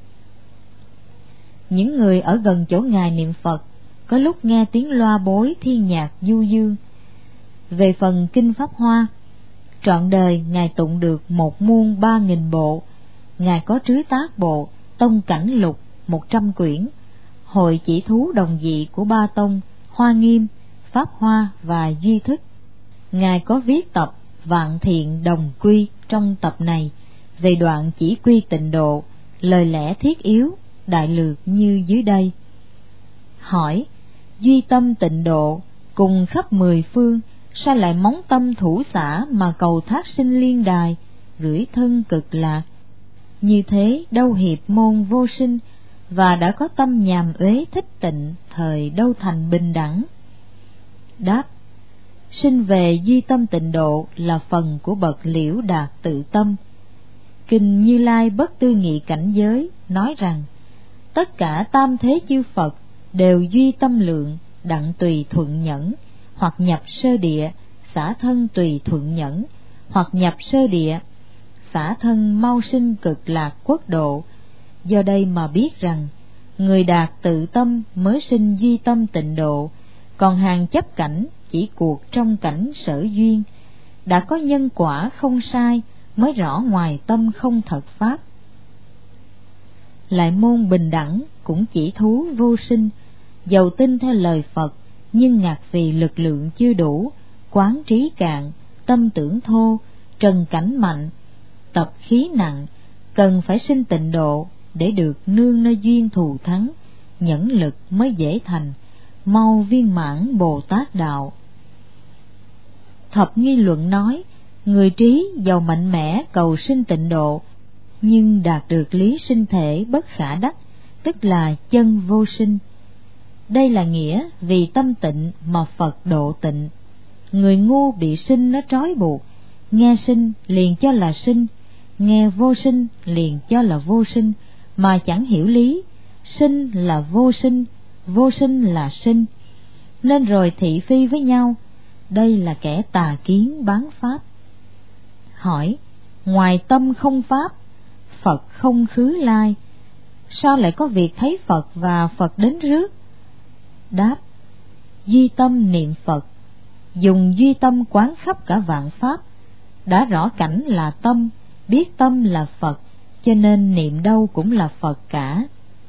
Những người ở gần chỗ Ngài niệm Phật có lúc nghe tiếng loa bối thiên nhạc du dương. Về phần kinh Pháp Hoa, trọn đời Ngài tụng được 1 muôn 3.000 bộ. Ngài có trứ tác bộ Tông Cảnh Lục 100 quyển, hội chỉ thú đồng dị của 3 tông Hoa Nghiêm, Pháp Hoa và Duy Thức. Ngài có viết tập Vạn Thiện Đồng Quy trong tập này về đoạn chỉ quy tịnh độ, lời lẽ thiết yếu, đại lược như dưới đây. Hỏi, duy tâm tịnh độ cùng khắp 10 phương, sao lại móng tâm thủ xã mà cầu thác sinh liên đài, gửi thân cực lạc? Như thế đâu hiệp môn vô sinh, và đã có tâm nhàm uế thích tịnh, thời đâu thành bình đẳng? Đáp, sinh về duy tâm tịnh độ là phần của bậc Liễu Đạt Tự Tâm. Kinh Như Lai Bất Tư Nghị Cảnh Giới nói rằng, tất cả tam thế chư Phật đều duy tâm lượng, đặng tùy thuận nhẫn, hoặc nhập sơ địa, xả thân tùy thuận nhẫn, hoặc nhập sơ địa, xả thân mau sinh cực lạc quốc độ. Do đây mà biết rằng, người đạt tự tâm mới sinh duy tâm tịnh độ, còn hàng chấp cảnh chỉ cuộc trong cảnh sở duyên. Đã có nhân quả không sai, mới rõ ngoài tâm không thật pháp. Lại môn bình đẳng cũng chỉ thú vô sinh, dầu tin theo lời Phật, nhưng ngạc vì lực lượng chưa đủ, quán trí cạn, tâm tưởng thô, trần cảnh mạnh, tập khí nặng, cần phải sinh tịnh độ để được nương nơi duyên thù thắng, nhẫn lực mới dễ thành, mau viên mãn Bồ Tát đạo. Thập Nghi Luận nói, người trí giàu mạnh mẽ cầu sinh tịnh độ, nhưng đạt được lý sinh thể bất khả đắc, tức là chân vô sinh. Đây là nghĩa vì tâm tịnh mà Phật độ tịnh. Người ngu bị sinh nó trói buộc, nghe sinh liền cho là sinh, nghe vô sinh liền cho là vô sinh, mà chẳng hiểu lý, sinh là vô sinh, vô sinh là sinh, nên rồi thị phi với nhau. Đây là kẻ tà kiến bán pháp. Hỏi, ngoài tâm không pháp, Phật không khứ lai, sao lại có việc thấy Phật và Phật đến rước? Đáp, duy tâm niệm Phật, dùng duy tâm quán khắp cả vạn pháp, đã rõ cảnh là tâm, biết tâm là Phật, cho nên niệm đâu cũng là Phật cả.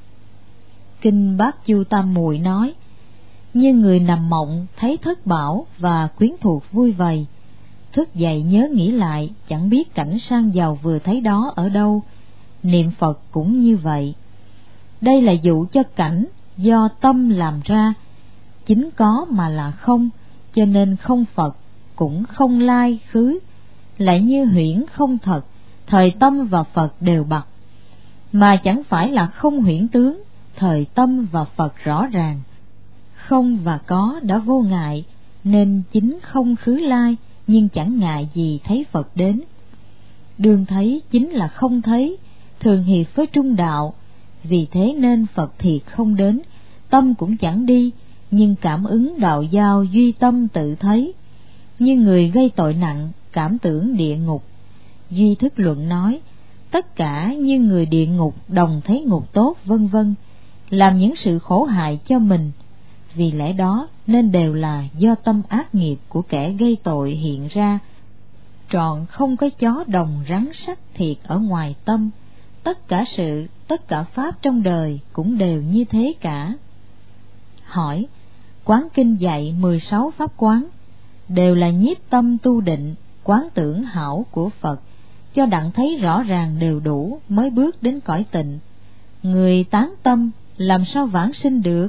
Kinh Bát Chu Tam Muội nói, như người nằm mộng thấy thất bảo và quyến thuộc vui vầy, thức dậy nhớ nghĩ lại, chẳng biết cảnh sang giàu vừa thấy đó ở đâu. Niệm Phật cũng như vậy. Đây là dụ cho cảnh do tâm làm ra, chính có mà là không, cho nên không Phật cũng không lai khứ, lại như huyễn không thật, thời tâm và Phật đều bặt, mà chẳng phải là không huyễn tướng, thời tâm và Phật rõ ràng. Không và có đã vô ngại, nên chính không khứ lai, nhưng chẳng ngại gì thấy Phật đến. Đương thấy chính là không thấy, thường hiệp với trung đạo, vì thế nên Phật thiệt không đến, tâm cũng chẳng đi, nhưng cảm ứng đạo giao duy tâm tự thấy. Như người gây tội nặng, cảm tưởng địa ngục. Duy Thức Luận nói, tất cả như người địa ngục đồng thấy ngục tốt vân vân, làm những sự khổ hại cho mình. Vì lẽ đó nên đều là do tâm ác nghiệp của kẻ gây tội hiện ra, trọn không có chó đồng rắn sắt thiệt ở ngoài tâm. Tất cả sự, tất cả pháp trong đời cũng đều như thế cả. Hỏi, quán kinh dạy 16 pháp quán, đều là nhiếp tâm tu định, quán tưởng hảo của Phật, cho đặng thấy rõ ràng đều đủ mới bước đến cõi tịnh. Người tán tâm làm sao vãng sinh được?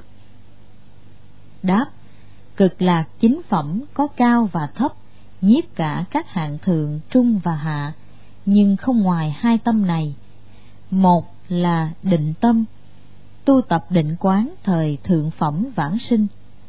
Đáp, cực lạc chính phẩm có cao và thấp, nhiếp cả các hạng thượng, trung và hạ, nhưng không ngoài hai tâm này. Một là định tâm, tu tập định quán thời thượng phẩm vãng sinh.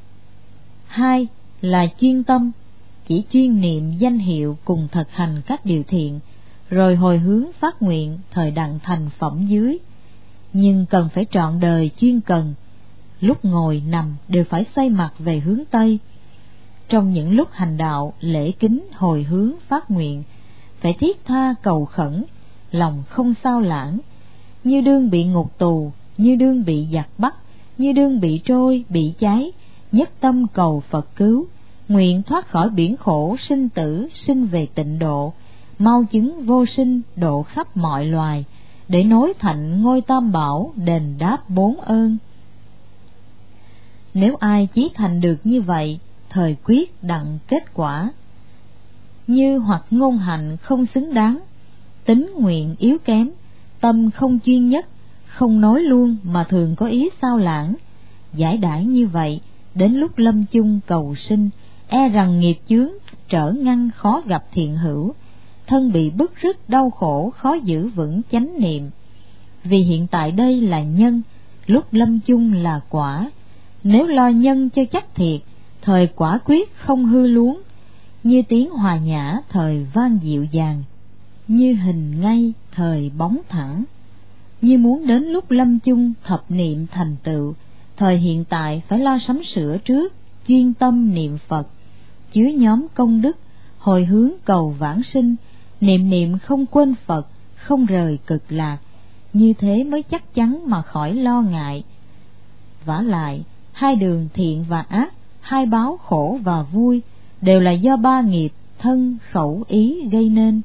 Hai là chuyên tâm, chỉ chuyên niệm danh hiệu cùng thực hành các điều thiện, rồi hồi hướng phát nguyện thời đặng thành phẩm dưới. Nhưng cần phải trọn đời chuyên cần, lúc ngồi nằm đều phải xoay mặt về hướng Tây. Trong những lúc hành đạo, lễ kính, hồi hướng, phát nguyện, phải thiết tha cầu khẩn, lòng không sao lãng, như đương bị ngục tù, như đương bị giặc bắt, như đương bị trôi, bị cháy, nhất tâm cầu Phật cứu, nguyện thoát khỏi biển khổ sinh tử, sinh về tịnh độ, mau chứng vô sinh, độ khắp mọi loài, để nối thành ngôi tam bảo, đền đáp bốn ơn. Nếu ai chí thành được như vậy, thời quyết đặng kết quả. Như hoặc ngôn hành không xứng đáng, tính nguyện yếu kém, tâm không chuyên nhất, không nói luôn mà thường có ý sao lãng, giải đãi như vậy, đến lúc lâm chung cầu sinh, e rằng nghiệp chướng trở ngăn khó gặp thiện hữu, thân bị bức rứt đau khổ, khó giữ vững chánh niệm. Vì hiện tại đây là nhân, lúc lâm chung là quả. Nếu lo nhân cho chắc thiệt, thời quả quyết không hư luống, như tiếng hòa nhã thời vang dịu dàng, như hình ngay thời bóng thẳng. Như muốn đến lúc lâm chung thập niệm thành tựu, thời hiện tại phải lo sắm sửa trước, chuyên tâm niệm Phật, chứa nhóm công đức, hồi hướng cầu vãng sinh, niệm niệm không quên Phật, không rời cực lạc. Như thế mới chắc chắn mà khỏi lo ngại. Vả lại, hai đường thiện và ác, hai báo khổ và vui, đều là do ba nghiệp thân khẩu ý gây nên.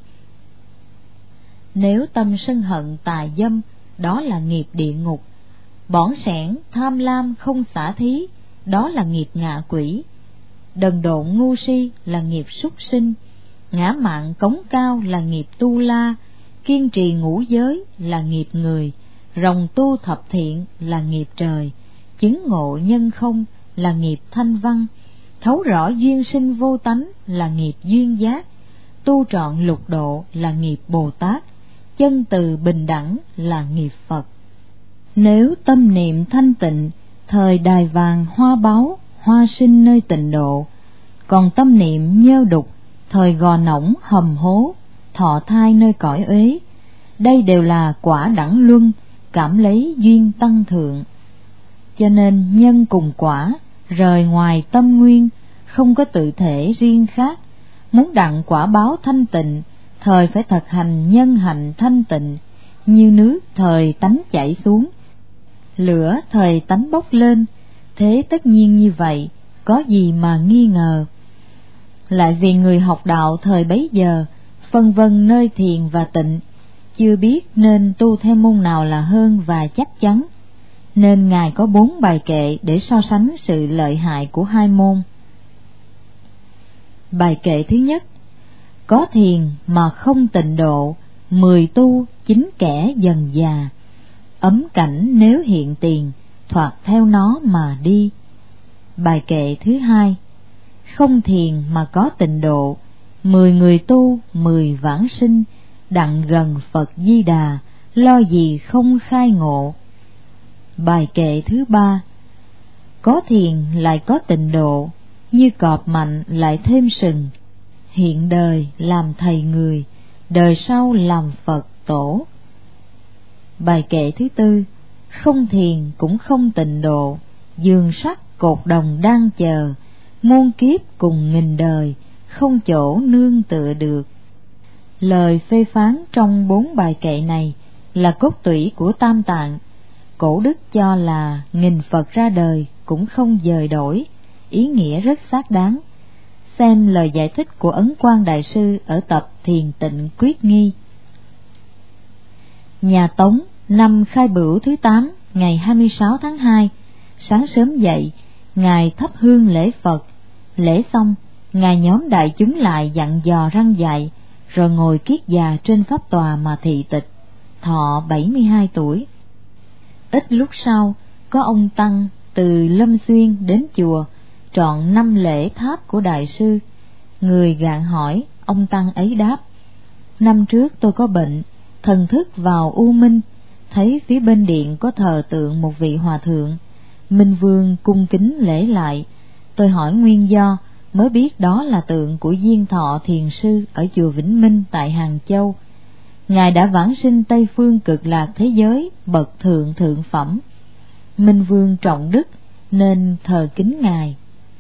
Nếu tâm sân hận tà dâm, đó là nghiệp địa ngục. Bỏng sẻn tham lam không xả thí, đó là nghiệp ngạ quỷ. Đần độn ngu si là nghiệp súc sinh. ngã mạn cống cao là nghiệp tu la, kiên trì ngũ giới là nghiệp người, rồng tu thập thiện là nghiệp trời, chứng ngộ nhân không là nghiệp thanh văn, thấu rõ duyên sinh vô tánh là nghiệp duyên giác, tu trọn lục độ là nghiệp Bồ Tát, chân từ bình đẳng là nghiệp Phật. Nếu tâm niệm thanh tịnh, thời đài vàng hoa báu, hoa sinh nơi tịnh độ, còn tâm niệm nhơ đục, thời gò nỏng hầm hố, thọ thai nơi cõi uế, đây đều là quả đẳng luân, cảm lấy duyên tăng thượng. Cho nên nhân cùng quả rời ngoài tâm nguyên, không có tự thể riêng khác. Muốn đặng quả báo thanh tịnh, thời phải thực hành nhân hạnh thanh tịnh, như nước thời tánh chảy xuống, lửa thời tánh bốc lên, thế tất nhiên như vậy, có gì mà nghi ngờ. Lại vì người học đạo thời bấy giờ phân vân nơi thiền và tịnh, chưa biết nên tu theo môn nào là hơn và chắc chắn, nên Ngài có 4 bài kệ để so sánh sự lợi hại của hai môn. Bài kệ thứ nhất: có thiền mà không tịnh độ, 10 tu 9 kẻ dần già, ấm cảnh nếu hiện tiền, thoạt theo nó mà đi. Bài kệ thứ hai: không thiền mà có tịnh độ, 10 người tu 10 vãng sinh, đặng gần Phật Di Đà, lo gì không khai ngộ. Bài kệ thứ ba: có thiền lại có tịnh độ, như cọp mạnh lại thêm sừng, hiện đời làm thầy người, đời sau làm Phật tổ. Bài kệ thứ tư: không thiền cũng không tịnh độ, giường sắt cột đồng đang chờ, muôn kiếp cùng nghìn đời, không chỗ nương tựa được. Lời phê phán trong 4 bài kệ này là cốt tủy của Tam Tạng. Cổ đức cho là nghìn Phật ra đời cũng không dời đổi, ý nghĩa rất xác đáng. Xem lời giải thích của Ấn Quang Đại Sư ở tập Thiền Tịnh Quyết Nghi. Nhà Tống năm Khai Bửu thứ 8, ngày 26 tháng 2, sáng sớm dậy, Ngài thắp hương lễ Phật. Lễ xong, Ngài nhóm đại chúng lại dặn dò răn dạy, rồi ngồi kiết già trên pháp tòa mà thị tịch, thọ 72 tuổi. Ít lúc sau, có ông Tăng từ Lâm Xuyên đến chùa, trọn 5 lễ tháp của Đại sư. Người gạn hỏi, ông Tăng ấy đáp: năm trước tôi có bệnh, thần thức vào U Minh, thấy phía bên điện có thờ tượng một vị hòa thượng. Minh Vương cung kính lễ lại, tôi hỏi nguyên do, mới biết đó là tượng của Diên Thọ Thiền Sư ở chùa Vĩnh Minh tại Hàng Châu. Ngài đã vãng sinh Tây Phương Cực Lạc thế giới, bậc thượng thượng phẩm. Minh Vương trọng đức nên thờ kính Ngài.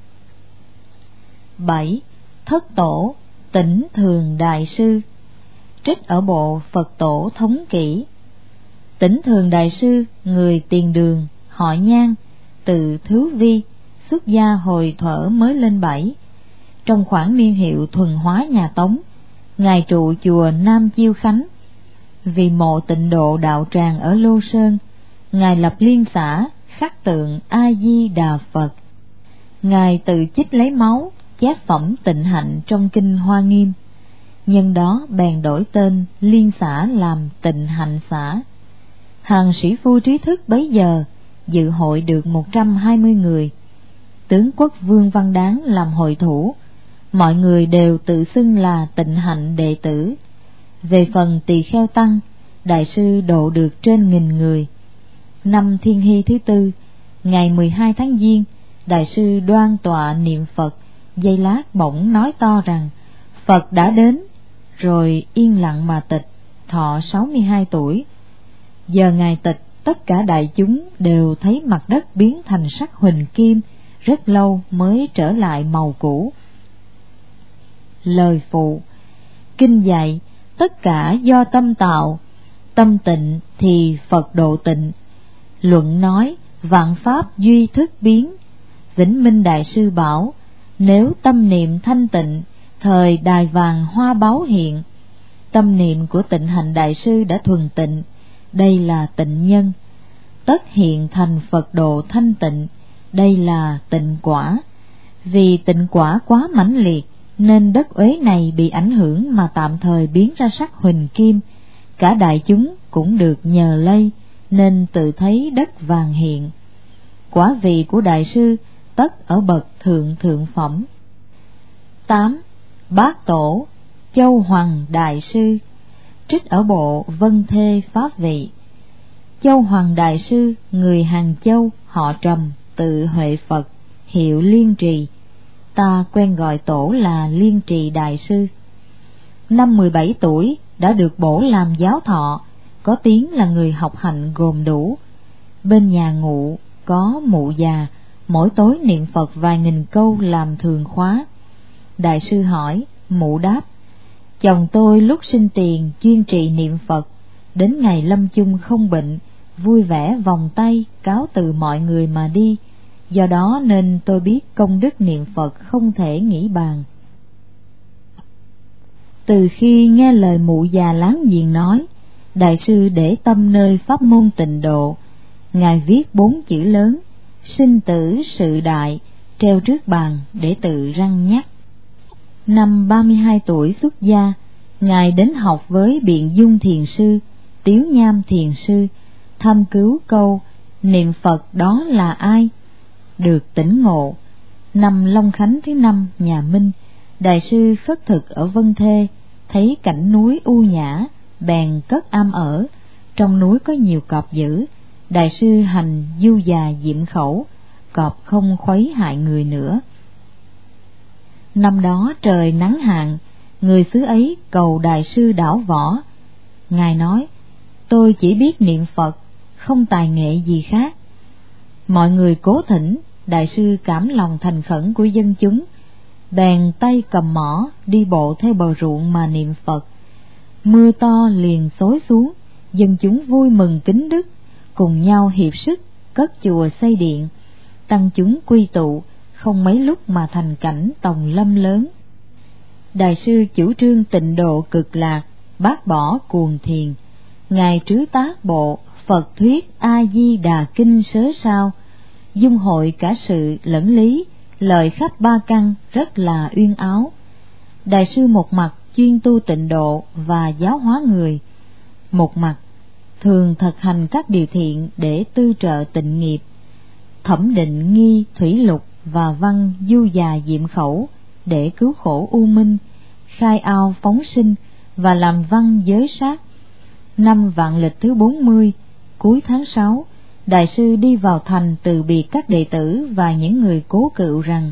7. Thất tổ Tỉnh Thường Đại Sư. Trích ở bộ Phật Tổ Thống Kỷ. Tỉnh Thường Đại Sư, người Tiền Đường, họ Nhan, từ Thứ Vi, xuất gia hồi thuở mới lên 7. Trong khoảng niên hiệu thuần hóa nhà Tống, Ngài trụ chùa Nam Chiêu Khánh. Vì mộ tịnh độ đạo tràng ở Lô Sơn, Ngài lập liên xã khắc tượng A Di Đà Phật. Ngài tự chích lấy máu chép phẩm tịnh hạnh trong kinh Hoa Nghiêm, nhân đó bèn đổi tên liên xã làm Tịnh Hạnh xã. Hàng sĩ phu trí thức bấy giờ dự hội được 120 người. Tướng quốc Vương Văn Đáng làm hội thủ, mọi người đều tự xưng là Tịnh Hạnh đệ tử. Về phần tỳ kheo tăng, Đại sư độ được trên 1000 người. Năm Thiên Hy thứ 4, ngày 12 tháng Giêng, Đại sư đoan tọa niệm Phật, giây lát bỗng nói to rằng Phật đã đến, rồi yên lặng mà tịch, thọ 62 tuổi. Giờ Ngài tịch, tất cả đại chúng đều thấy mặt đất biến thành sắc huỳnh kim, rất lâu mới trở lại màu cũ. Lời phụ: kinh dạy tất cả do tâm tạo, tâm tịnh thì Phật độ tịnh. Luận nói vạn pháp duy thức biến. Vĩnh Minh Đại sư bảo, nếu tâm niệm thanh tịnh, thời đài vàng hoa báu hiện. Tâm niệm của Tịnh Hạnh Đại sư đã thuần tịnh, đây là tịnh nhân. Tất hiện thành Phật độ thanh tịnh, đây là tịnh quả. Vì tịnh quả quá mãnh liệt nên đất uế này bị ảnh hưởng mà tạm thời biến ra sắc huỳnh kim. Cả đại chúng cũng được nhờ lây, nên tự thấy đất vàng hiện. Quả vị của đại sư tất ở bậc thượng thượng phẩm. 8. Bát Tổ Châu Hoằng Đại Sư. Trích ở bộ Vân Thê Pháp Vị. Châu Hoằng Đại Sư, người Hàng Châu, họ Trầm, tự Huệ Phật, hiệu Liên Trì. Ta quen gọi tổ là Liên Trì Đại Sư. Năm 17 tuổi đã được bổ làm giáo thọ, có tiếng là người học hạnh gồm đủ. Bên nhà ngụ có mụ già, mỗi tối niệm Phật vài nghìn câu làm thường khóa. Đại sư hỏi, mụ đáp: chồng tôi lúc sinh tiền chuyên trì niệm Phật, đến ngày lâm chung không bệnh, vui vẻ vòng tay cáo từ mọi người mà đi. Do đó nên tôi biết công đức niệm Phật không thể nghĩ bàn. Từ khi nghe lời mụ già láng giềng nói, đại sư để tâm nơi pháp môn tịnh độ. Ngài viết 4 chữ lớn: sinh tử sự đại, treo trước bàn để tự răn nhắc. Năm 32 tuổi xuất gia, Ngài đến học với Biện Dung Thiền Sư, Tiếu Nham Thiền Sư, thâm cứu câu niệm Phật đó là ai, được tỉnh ngộ. Năm Long Khánh thứ 5 nhà Minh, đại sư khất thực ở Vân Thê, thấy cảnh núi u nhã, bèn cất am ở. Trong núi có nhiều cọp dữ, đại sư hành du già diệm khẩu, cọp không khuấy hại người nữa. Năm đó trời nắng hạn, người xứ ấy cầu đại sư đảo võ. Ngài nói: tôi chỉ biết niệm Phật, không tài nghệ gì khác. Mọi người cố thỉnh, đại sư cảm lòng thành khẩn của dân chúng, bèn tay cầm mõ đi bộ theo bờ ruộng mà niệm Phật. Mưa to liền xối xuống, dân chúng vui mừng kính đức, cùng nhau hiệp sức cất chùa xây điện. Tăng chúng quy tụ, không mấy lúc mà thành cảnh tòng lâm lớn. Đại sư chủ trương tịnh độ cực lạc, bác bỏ cuồng thiền. Ngài trứ tác bộ Phật thuyết A Di Đà Kinh sớ sao, dung hội cả sự lẫn lý, lời khắp ba căn rất là uyên áo. Đại sư một mặt chuyên tu tịnh độ và giáo hóa người, một mặt thường thực hành các điều thiện để tư trợ tịnh nghiệp, thẩm định nghi thủy lục và văn du già diệm khẩu để cứu khổ u minh, khai ao phóng sinh và làm văn giới sát. Năm Vạn Lịch thứ 40, cuối tháng 6, đại sư đi vào thành từ biệt các đệ tử và những người cố cựu rằng: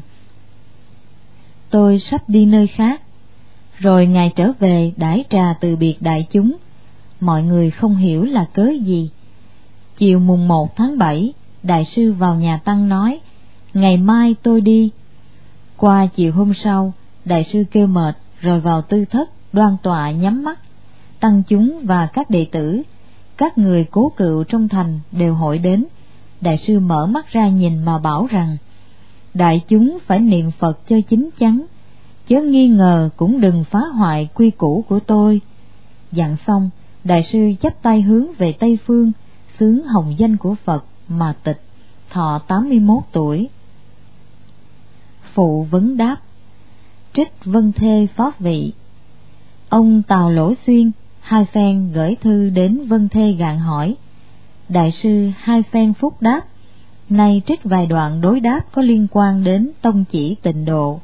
tôi sắp đi nơi khác. Rồi Ngài trở về đãi trà từ biệt đại chúng. Mọi người không hiểu là cớ gì. Chiều mùng 1 tháng 7, đại sư vào nhà tăng nói: ngày mai tôi đi. Qua chiều hôm sau, đại sư kêu mệt rồi vào tư thất đoan tọa nhắm mắt. Tăng chúng và các đệ tử, các người cố cựu trong thành đều hội đến. Đại sư mở mắt ra nhìn mà bảo rằng: đại chúng phải niệm Phật cho chín chắn, chớ nghi ngờ cũng đừng phá hoại quy củ của tôi. Dặn xong, đại sư chắp tay hướng về Tây Phương, xướng hồng danh của Phật mà tịch, thọ 81 tuổi. Phụ vấn đáp. Trích Vân Thê Pháp Vị. Ông Tào Lỗ Xuyên hai phen gửi thư đến Vân Thê gạn hỏi. Đại sư hai phen phúc đáp. Nay trích vài đoạn đối đáp có liên quan đến tông chỉ tịnh độ.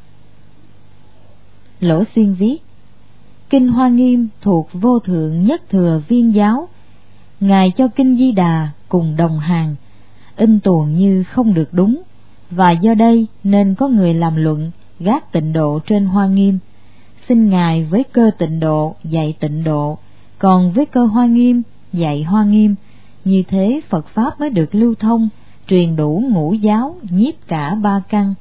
Lỗ Xuyên viết: Kinh Hoa Nghiêm thuộc vô thượng nhất thừa viên giáo. Ngài cho Kinh Di Đà cùng đồng hàng, in tuồng như không được đúng, và do đây nên có người làm luận gác tịnh độ trên Hoa Nghiêm. Xin Ngài với cơ tịnh độ dạy tịnh độ, còn với cơ Hoa Nghiêm dạy Hoa Nghiêm. Như thế Phật Pháp mới được lưu thông, truyền đủ ngũ giáo, nhiếp cả ba căn.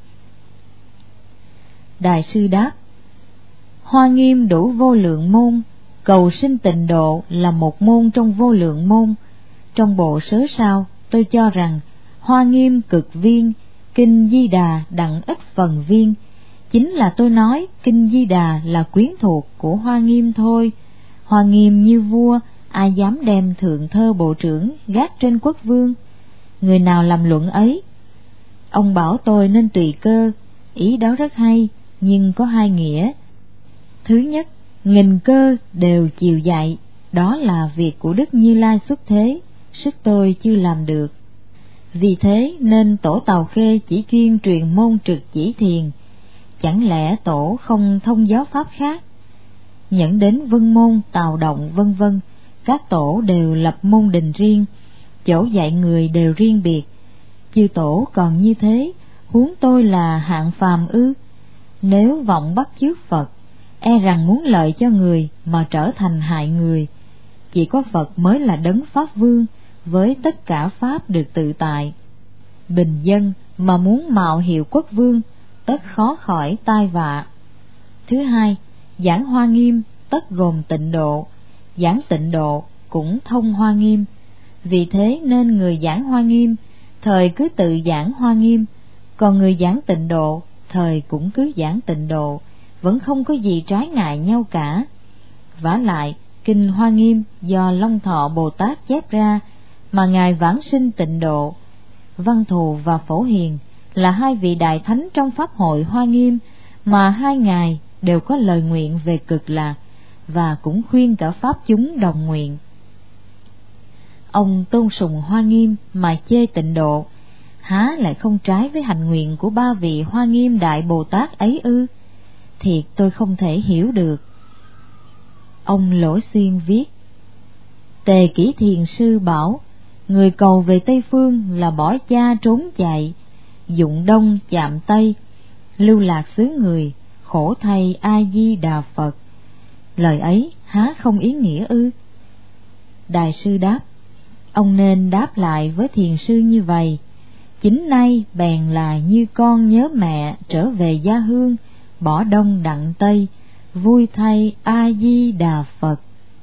Đại sư đáp: Hoa Nghiêm đủ vô lượng môn, cầu sinh tịnh độ là một môn trong vô lượng môn. Trong bộ sớ sao, tôi cho rằng Hoa Nghiêm cực viên, Kinh Di Đà đặng ít phần viên. Chính là tôi nói Kinh Di Đà là quyến thuộc của Hoa Nghiêm thôi. Hoa Nghiêm như vua, ai dám đem thượng thơ bộ trưởng gác trên quốc vương? Người nào làm luận ấy? Ông bảo tôi nên tùy cơ, ý đó rất hay, nhưng có hai nghĩa. Thứ nhất, nghìn cơ đều chiều dạy, đó là việc của Đức Như Lai xuất thế, sức tôi chưa làm được. Vì thế nên tổ Tào Khê chỉ chuyên truyền môn trực chỉ thiền, chẳng lẽ tổ không thông giáo pháp khác? Nhẫn đến Vân Môn, Tào Động vân vân, các tổ đều lập môn đình riêng, chỗ dạy người đều riêng biệt. Chư tổ còn như thế, huống tôi là hạng phàm ư? Nếu vọng bắt chước Phật, e rằng muốn lợi cho người mà trở thành hại người. Chỉ có Phật mới là đấng Pháp Vương, với tất cả Pháp được tự tại. Bình dân mà muốn mạo hiệu quốc vương, tất khó khỏi tai vạ. Thứ hai, giảng Hoa Nghiêm tất gồm Tịnh Độ, giảng Tịnh Độ cũng thông Hoa Nghiêm. Vì thế nên người giảng Hoa Nghiêm thời cứ tự giảng Hoa Nghiêm, còn người giảng Tịnh Độ thời cũng cứ giảng Tịnh Độ, vẫn không có gì trái ngại nhau cả. Vả lại, kinh Hoa Nghiêm do Long Thọ Bồ Tát chép ra, mà ngài vãng sinh Tịnh Độ. Văn Thù và Phổ Hiền là hai vị đại thánh trong pháp hội Hoa Nghiêm, mà hai ngài đều có lời nguyện về cực lạc, và cũng khuyên cả pháp chúng đồng nguyện. Ông tôn sùng Hoa Nghiêm mà chê Tịnh Độ, há lại không trái với hành nguyện của ba vị Hoa Nghiêm Đại Bồ Tát ấy ư? Thiệt tôi không thể hiểu được. Ông Lỗ Xuyên viết: Tề Kỷ Thiền Sư bảo, người cầu về Tây Phương là bỏ cha trốn chạy, dụng Đông chạm Tây, lưu lạc xứ người, khổ thay A Di Đà Phật. Lời ấy há không ý nghĩa ư? Đại sư đáp: ông nên đáp lại với thiền sư như vậy: chính nay bèn là như con nhớ mẹ trở về gia hương, bỏ Đông đặng Tây, vui thay A Di Đà Phật.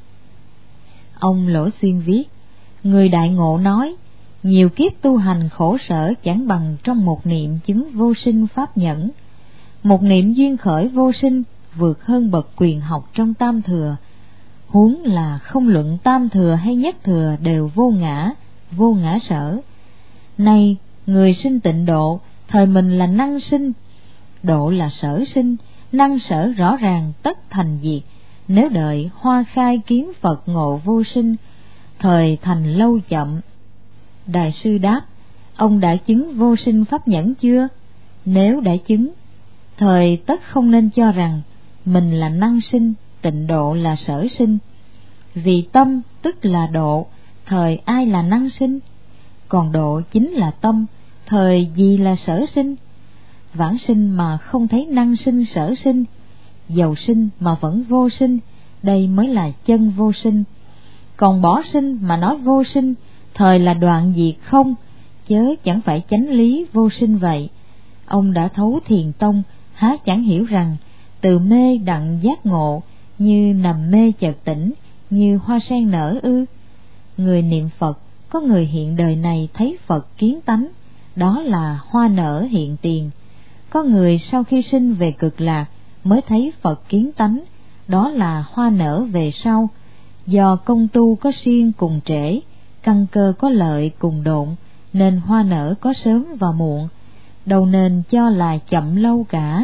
Ông Lỗ Xuyên viết: người đại ngộ nói, nhiều kiếp tu hành khổ sở chẳng bằng trong một niệm chứng vô sinh pháp nhẫn. Một niệm duyên khởi vô sinh vượt hơn bậc quyền học trong tam thừa. Huống là không luận tam thừa hay nhất thừa đều vô ngã sở. Nay người sinh Tịnh Độ, thời mình là năng sinh, độ là sở sinh, năng sở rõ ràng tất thành diệt. Nếu đợi hoa khai kiến Phật ngộ vô sinh, thời thành lâu chậm. Đại sư đáp: ông đã chứng vô sinh pháp nhẫn chưa? Nếu đã chứng, thời tất không nên cho rằng mình là năng sinh, Tịnh Độ là sở sinh. Vì tâm tức là độ, thời ai là năng sinh? Còn độ chính là tâm, thời gì là sở sinh? Vãng sinh mà không thấy năng sinh sở sinh, giàu sinh mà vẫn vô sinh, đây mới là chân vô sinh. Còn bỏ sinh mà nói vô sinh, thời là đoạn diệt không, chớ chẳng phải chánh lý vô sinh vậy. Ông đã thấu thiền tông, há chẳng hiểu rằng từ mê đặng giác ngộ, như nằm mê chợt tỉnh, như hoa sen nở ư? Người niệm Phật, có người hiện đời này thấy Phật kiến tánh, đó là hoa nở hiện tiền. Có người sau khi sinh về cực lạc mới thấy Phật kiến tánh, đó là hoa nở về sau. Do công tu có siêng cùng trễ, căn cơ có lợi cùng độn, nên hoa nở có sớm và muộn, đâu nên cho là chậm lâu cả.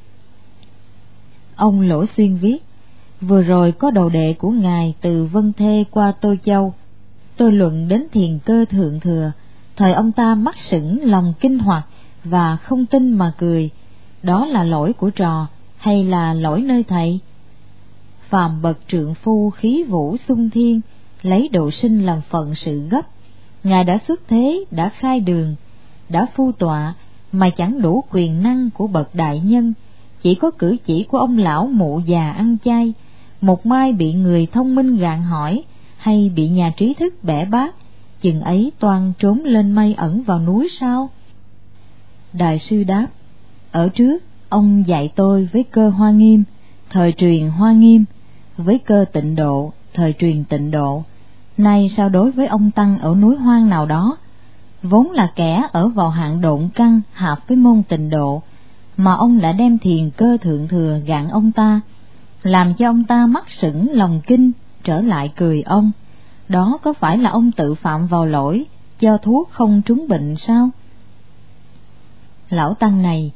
Ông Lỗ Xuyên viết: vừa rồi có đầu đệ của ngài từ Vân Thê qua Tô Châu, tôi luận đến thiền cơ thượng thừa, thời ông ta mắt sững lòng kinh hoặc và không tin mà cười. Đó là lỗi của trò hay là lỗi nơi thầy? Phàm bậc trượng phu khí vũ xung thiên, lấy độ sinh làm phận sự gấp. Ngài đã xuất thế, đã khai đường, đã phu tọa, mà chẳng đủ quyền năng của bậc đại nhân. Chỉ có cử chỉ của ông lão mụ già ăn chay, một mai bị người thông minh gạn hỏi, hay bị nhà trí thức bẻ bác, chừng ấy toan trốn lên mây ẩn vào núi sao? Đại sư đáp: ở trước ông dạy tôi với cơ Hoa Nghiêm, thời truyền Hoa Nghiêm, với cơ Tịnh Độ, thời truyền Tịnh Độ. Nay sao đối với ông tăng ở núi hoang nào đó, vốn là kẻ ở vào hạng độn căn hợp với môn Tịnh Độ, mà ông đã đem thiền cơ thượng thừa gạn ông ta, làm cho ông ta mắt sững lòng kinh, trở lại cười ông. Đó có phải là ông tự phạm vào lỗi cho thuốc không trúng bệnh sao? Lão tăng này,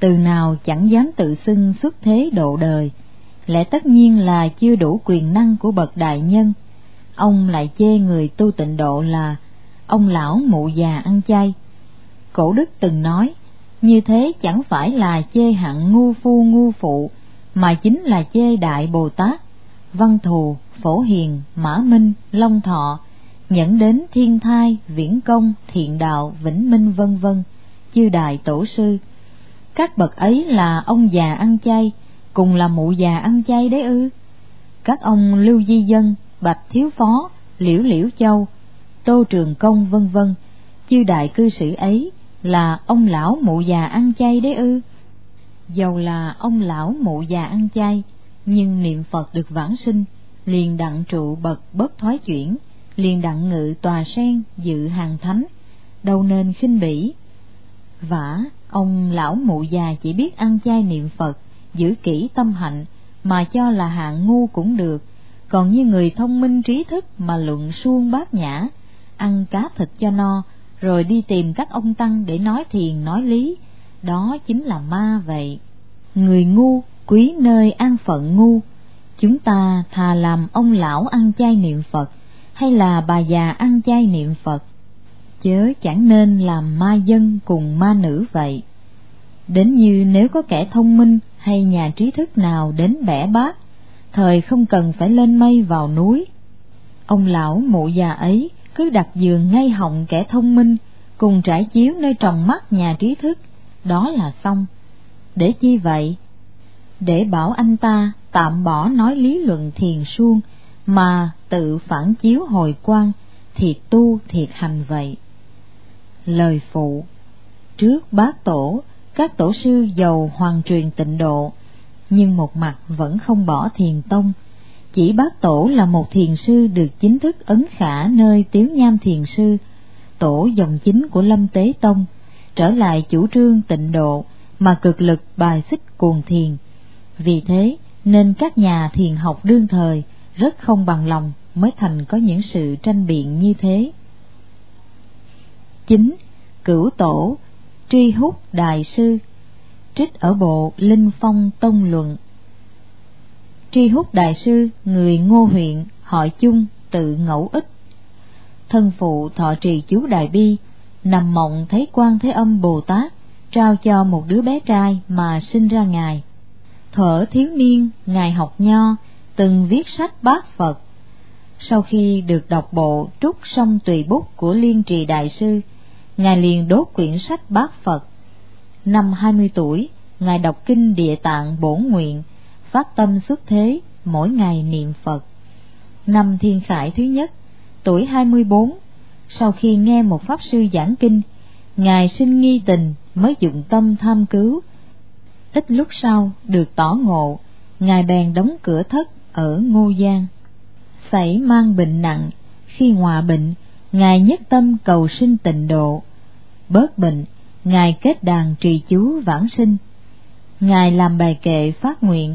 từ nào chẳng dám tự xưng xuất thế độ đời, lẽ tất nhiên là chưa đủ quyền năng của bậc đại nhân. Ông lại chê người tu tịnh độ là ông lão mụ già ăn chay. Cổ đức từng nói, như thế chẳng phải là chê hạng ngu phu ngu phụ, mà chính là chê Đại Bồ Tát, Văn Thù, Phổ Hiền, Mã Minh, Long Thọ, nhẫn đến Thiên Thai, Viễn Công, Thiện Đạo, Vĩnh Minh vân vân, chư Đại Tổ sư. Các bậc ấy là ông già ăn chay, cùng là mụ già ăn chay đấy ư? Các ông Lưu Di Dân, Bạch Thiếu Phó, Liễu Liễu Châu, Tô Trường Công vân vân, chư đại cư sĩ ấy là ông lão mụ già ăn chay đấy ư? Dầu là ông lão mụ già ăn chay, nhưng niệm Phật được vãng sinh, liền đặng trụ bậc bất thoái chuyển, liền đặng ngự tòa sen dự hàng thánh, đâu nên khinh bỉ. Vả ông lão mụ già chỉ biết ăn chay niệm Phật, giữ kỹ tâm hạnh, mà cho là hạng ngu cũng được, còn như người thông minh trí thức mà luận suông bát nhã, ăn cá thịt cho no, rồi đi tìm các ông tăng để nói thiền nói lý, đó chính là ma vậy. Người ngu quý nơi an phận ngu, chúng ta thà làm ông lão ăn chay niệm Phật, hay là bà già ăn chay niệm Phật, chớ chẳng nên làm ma dân cùng ma nữ vậy. Đến như nếu có kẻ thông minh hay nhà trí thức nào đến bẻ bát, thời không cần phải lên mây vào núi, ông lão mụ già ấy cứ đặt giường ngay họng kẻ thông minh, cùng trải chiếu nơi tròng mắt nhà trí thức, đó là xong. Để chi vậy? Để bảo anh ta tạm bỏ nói lý luận thiền suông, mà tự phản chiếu hồi quang, thiệt tu thiệt hành vậy. Lời phụ: trước bát tổ, các tổ sư dầu hoàn truyền tịnh độ, nhưng một mặt vẫn không bỏ thiền tông. Chỉ bát tổ là một thiền sư được chính thức ấn khả nơi Tiếu Nham thiền sư, tổ dòng chính của Lâm Tế Tông, trở lại chủ trương tịnh độ mà cực lực bài xích cuồng thiền. Vì thế nên các nhà thiền học đương thời rất không bằng lòng, mới thành có những sự tranh biện như thế. 9. Cửu tổ Tri Húc Đại Sư. Trích ở bộ Linh Phong Tông Luận. Tri Húc Đại Sư, người Ngô huyện, họ Chung, tự Ngẫu Ích. Thân phụ thọ trì chú Đại Bi, nằm mộng thấy Quan Thế Âm Bồ Tát trao cho một đứa bé trai mà sinh ra ngài. Thuở thiếu niên, ngài học nho, từng viết sách bát Phật. Sau khi được đọc bộ Trúc Sông Tùy Bút của Liên Trì Đại Sư, ngài liền đốt quyển sách bát Phật. Năm 20 tuổi, ngài đọc kinh Địa Tạng Bổn Nguyện, phát tâm xuất thế, mỗi ngày niệm Phật. Năm Thiên Khải thứ nhất, tuổi 24, sau khi nghe một pháp sư giảng kinh, ngài sinh nghi tình, mới dụng tâm tham cứu. Ít lúc sau được tỏ ngộ, ngài bèn đóng cửa thất ở Ngô Giang. Xảy mang bệnh nặng, khi hòa bệnh, ngài nhất tâm cầu sinh tịnh độ. Bớt bệnh, ngài kết đàn trì chú vãng sinh. Ngài làm bài kệ phát nguyện: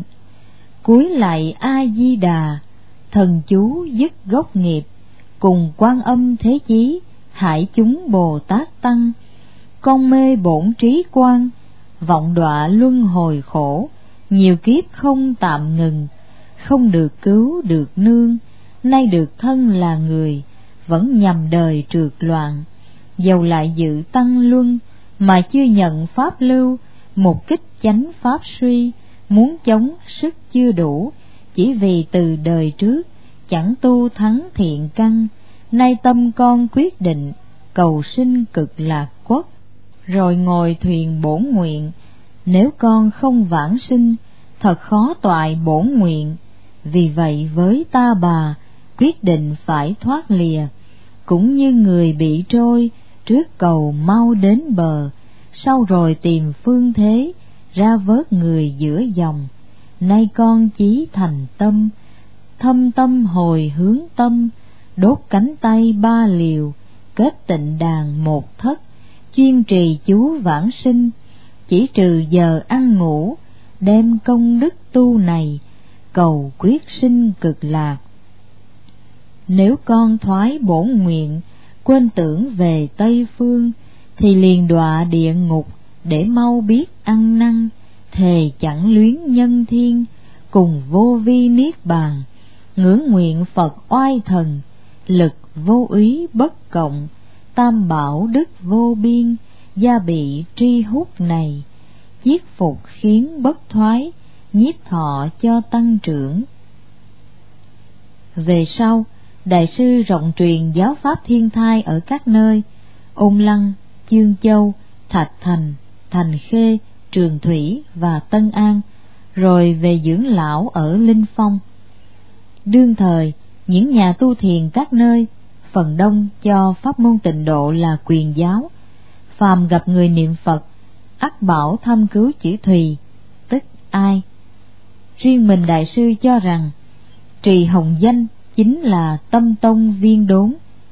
cúi lạy A Di Đà, thần chú dứt gốc nghiệp, cùng Quan Âm Thế Chí, hải chúng Bồ Tát tăng. Con mê bổn trí quang, vọng đọa luân hồi khổ, nhiều kiếp không tạm ngừng. Không được cứu được nương, nay được thân là người, vẫn nhằm đời trượt loạn. Dầu lại dự tăng luân, mà chưa nhận pháp lưu, một kích chánh pháp suy, muốn chống sức chưa đủ, chỉ vì từ đời trước chẳng tu thắng thiện căn. Nay tâm con quyết định, cầu sinh cực lạc quốc, rồi ngồi thuyền bổn nguyện. Nếu con không vãng sinh, thật khó toại bổn nguyện. Vì vậy với ta bà, quyết định phải thoát lìa. Cũng như người bị trôi, trước cầu mau đến bờ, sau rồi tìm phương thế, ra vớt người giữa dòng. Nay con chí thành tâm, thâm tâm hồi hướng tâm, đốt cánh tay ba liều, kết tịnh đàn một thất, chuyên trì chú vãng sinh. Chỉ trừ giờ ăn ngủ, đem công đức tu này, cầu quyết sinh cực lạc. Nếu con thoái bổn nguyện, quên tưởng về Tây Phương, thì liền đọa địa ngục, để mau biết ăn năn, thề chẳng luyến nhân thiên, cùng vô vi niết bàn, ngưỡng nguyện Phật oai thần, lực vô úy bất cộng, tam bảo đức vô biên, gia bị tri hút này, chiết phục khiến bất thoái, nhiếp thọ cho tăng trưởng. Về sau, Đại sư rộng truyền giáo pháp thiên thai ở các nơi Ôn Lăng, Chương Châu, Thạch Thành, Thành Khê, Trường Thủy và Tân An, rồi về dưỡng lão ở Linh Phong. Đương thời, những nhà tu thiền các nơi phần đông cho pháp môn Tịnh độ là quyền giáo, phàm gặp người niệm Phật ắt bảo thăm cứu chữ Thùy, tức ai. Riêng mình Đại sư cho rằng trì hồng danh chính là tâm tông viên đốn.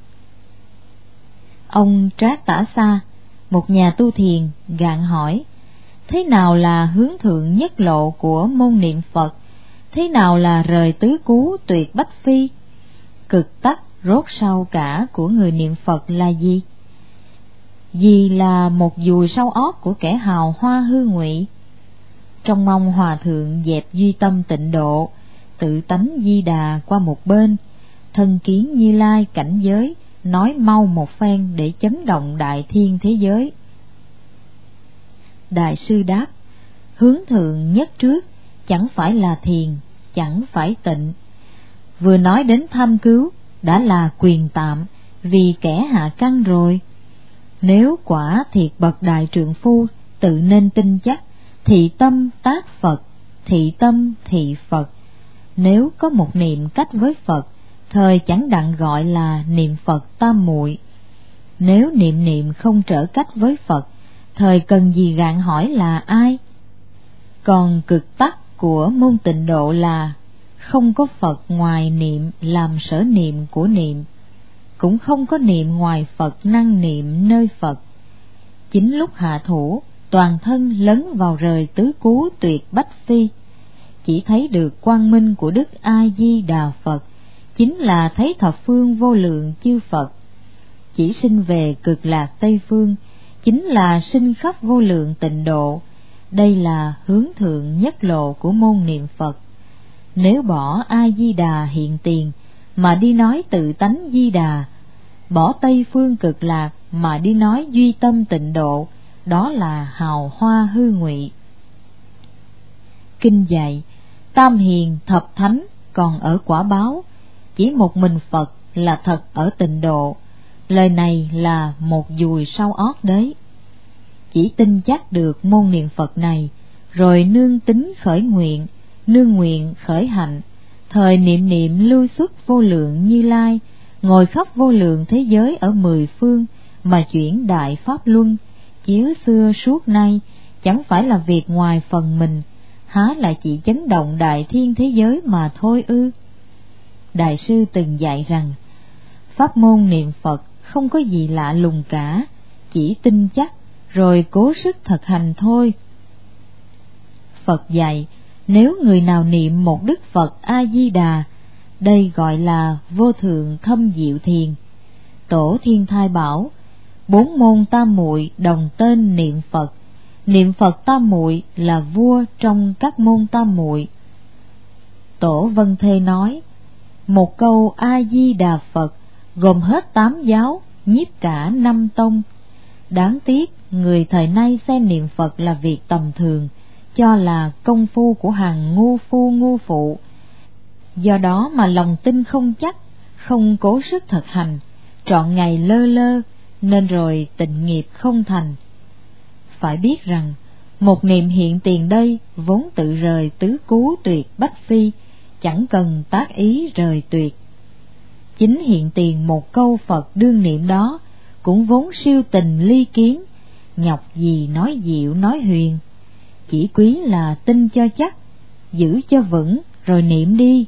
Ông Trác Tả Xa, một nhà tu thiền, gạn hỏi: thế nào là hướng thượng nhất lộ của môn niệm Phật? Thế nào là rời tứ cú tuyệt bách phi? Cực tắc rốt sau cả của người niệm Phật là gì? Vì là một dùi sau ót của kẻ hào hoa hư ngụy. Trong mong hòa thượng dẹp duy tâm tịnh độ, tự tánh Di Đà qua một bên, thân kiến Như Lai cảnh giới, nói mau một phen để chấn động đại thiên thế giới. Đại sư đáp: hướng thượng nhất trước chẳng phải là thiền, chẳng phải tịnh. Vừa nói đến tham cứu đã là quyền tạm, vì kẻ hạ căn rồi. Nếu quả thiệt bậc đại trượng phu tự nên tin chắc, thị tâm tác Phật, thị tâm thị Phật. Nếu có một niệm cách với Phật, thời chẳng đặng gọi là niệm Phật tam muội. Nếu niệm niệm không trở cách với Phật, thời cần gì gạn hỏi là ai. Còn cực tắc của môn Tịnh độ là không có Phật ngoài niệm làm sở niệm của niệm, cũng không có niệm ngoài Phật năng niệm nơi Phật. Chính lúc hạ thủ, toàn thân lấn vào rời tứ cú tuyệt bách phi, chỉ thấy được quang minh của Đức A Di Đà Phật, chính là thấy thập phương vô lượng chư Phật. Chỉ sinh về cực lạc Tây phương, chính là sinh khắp vô lượng tịnh độ. Đây là hướng thượng nhất lộ của môn niệm Phật. Nếu bỏ A Di Đà hiện tiền mà đi nói tự tánh Di Đà, bỏ Tây phương cực lạc mà đi nói duy tâm tịnh độ, đó là hào hoa hư ngụy. Kinh dạy tam hiền thập thánh còn ở quả báo, chỉ một mình Phật là thật ở tịnh độ. Lời này là một dùi sau ót đấy. Chỉ tin chắc được môn niệm Phật này, rồi nương tính khởi nguyện, nương nguyện khởi hạnh, thời niệm niệm lưu xuất vô lượng Như Lai, ngồi khắp vô lượng thế giới ở mười phương mà chuyển đại pháp luân, chiếu xưa suốt nay, chẳng phải là việc ngoài phần mình, há là chỉ chấn động đại thiên thế giới mà thôi ư? Đại sư từng dạy rằng pháp môn niệm Phật không có gì lạ lùng cả, chỉ tin chắc rồi cố sức thực hành thôi. Phật dạy nếu người nào niệm một Đức Phật A Di Đà, đây gọi là vô thượng thâm diệu thiền. Tổ Thiên Thai bảo 4 môn tam muội đồng tên niệm Phật, niệm Phật tam muội là vua trong các môn tam muội. Tổ Vân Thê nói một câu A Di Đà Phật gồm hết 8 giáo, nhiếp cả 5 tông. Đáng tiếc người thời nay xem niệm Phật là việc tầm thường, cho là công phu của hàng ngu phu ngu phụ. Do đó mà lòng tin không chắc, không cố sức thực hành, trọn ngày lơ lơ, nên rồi tịnh nghiệp không thành. Phải biết rằng một niệm hiện tiền đây vốn tự rời tứ cú tuyệt bách phi, chẳng cần tác ý rời tuyệt. Chính hiện tiền một câu Phật đương niệm đó cũng vốn siêu tình ly kiến, nhọc gì nói diệu nói huyền, chỉ quý là tin cho chắc, giữ cho vững rồi niệm đi.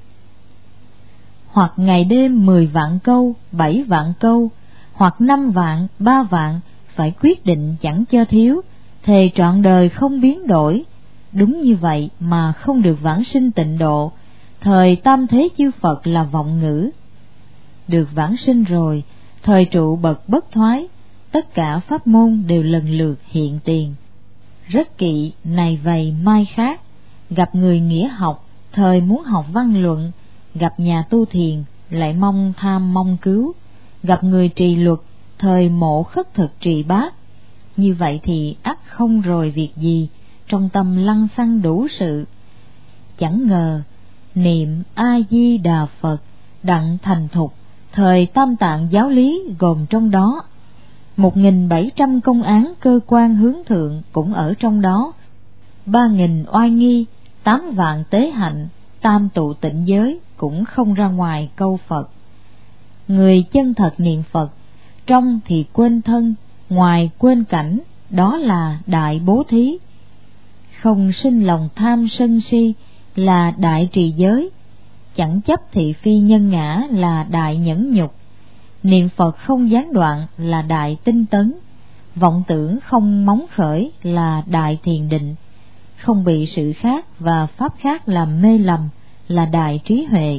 Hoặc ngày đêm 10 vạn câu, 7 vạn câu, hoặc 5 vạn, 3 vạn, phải quyết định chẳng cho thiếu, thề trọn đời không biến đổi. Đúng như vậy mà không được vãng sinh tịnh độ, thời tam thế chư Phật là vọng ngữ. Được vãng sinh rồi, thời trụ bậc bất thoái, tất cả pháp môn đều lần lượt hiện tiền. Rất kỵ này vầy mai khác, gặp người nghĩa học, thời muốn học văn luận, gặp nhà tu thiền, lại mong tham mong cứu, gặp người trì luật, thời mộ khất thực trì bát. Như vậy thì ắt không rồi việc gì, trong tâm lăng xăng đủ sự. Chẳng ngờ niệm A Di Đà Phật đặng thành thục, thời tam tạng giáo lý gồm trong đó. 1.700 công án cơ quan hướng thượng cũng ở trong đó. 3.000 oai nghi, 8 vạn tế hạnh, tam tụ tịnh giới cũng không ra ngoài câu Phật. Người chân thật niệm Phật, trong thì quên thân, ngoài quên cảnh, đó là đại bố thí. Không sinh lòng tham sân si là đại trì giới, chẳng chấp thị phi nhân ngã là đại nhẫn nhục. Niệm Phật không gián đoạn là đại tinh tấn, vọng tưởng không móng khởi là đại thiền định, không bị sự khác và pháp khác làm mê lầm là đại trí huệ.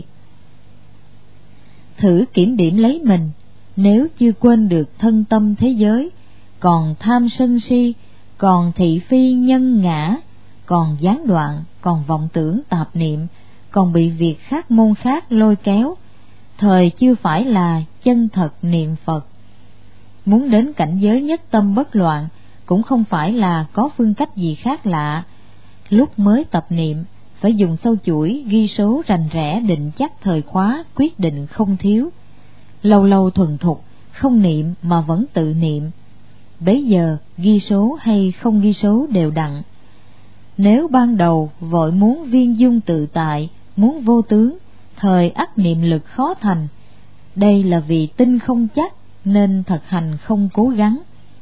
Thử kiểm điểm lấy mình, nếu chưa quên được thân tâm thế giới, còn tham sân si, còn thị phi nhân ngã, còn gián đoạn, còn vọng tưởng tạp niệm, còn bị việc khác môn khác lôi kéo, thời chưa phải là chân thật niệm Phật. Muốn đến cảnh giới nhất tâm bất loạn cũng không phải là có phương cách gì khác lạ. Lúc mới tập niệm phải dùng sâu chuỗi ghi số rành rẽ định chắc thời khóa quyết định không thiếu. Lâu lâu thuần thục không niệm mà vẫn tự niệm, bấy giờ ghi số hay không ghi số đều đặn. Nếu ban đầu vội muốn viên dung tự tại, muốn vô tướng, thời ắt niệm lực khó thành. Đây là vì tin không chắc nên thực hành không cố gắng.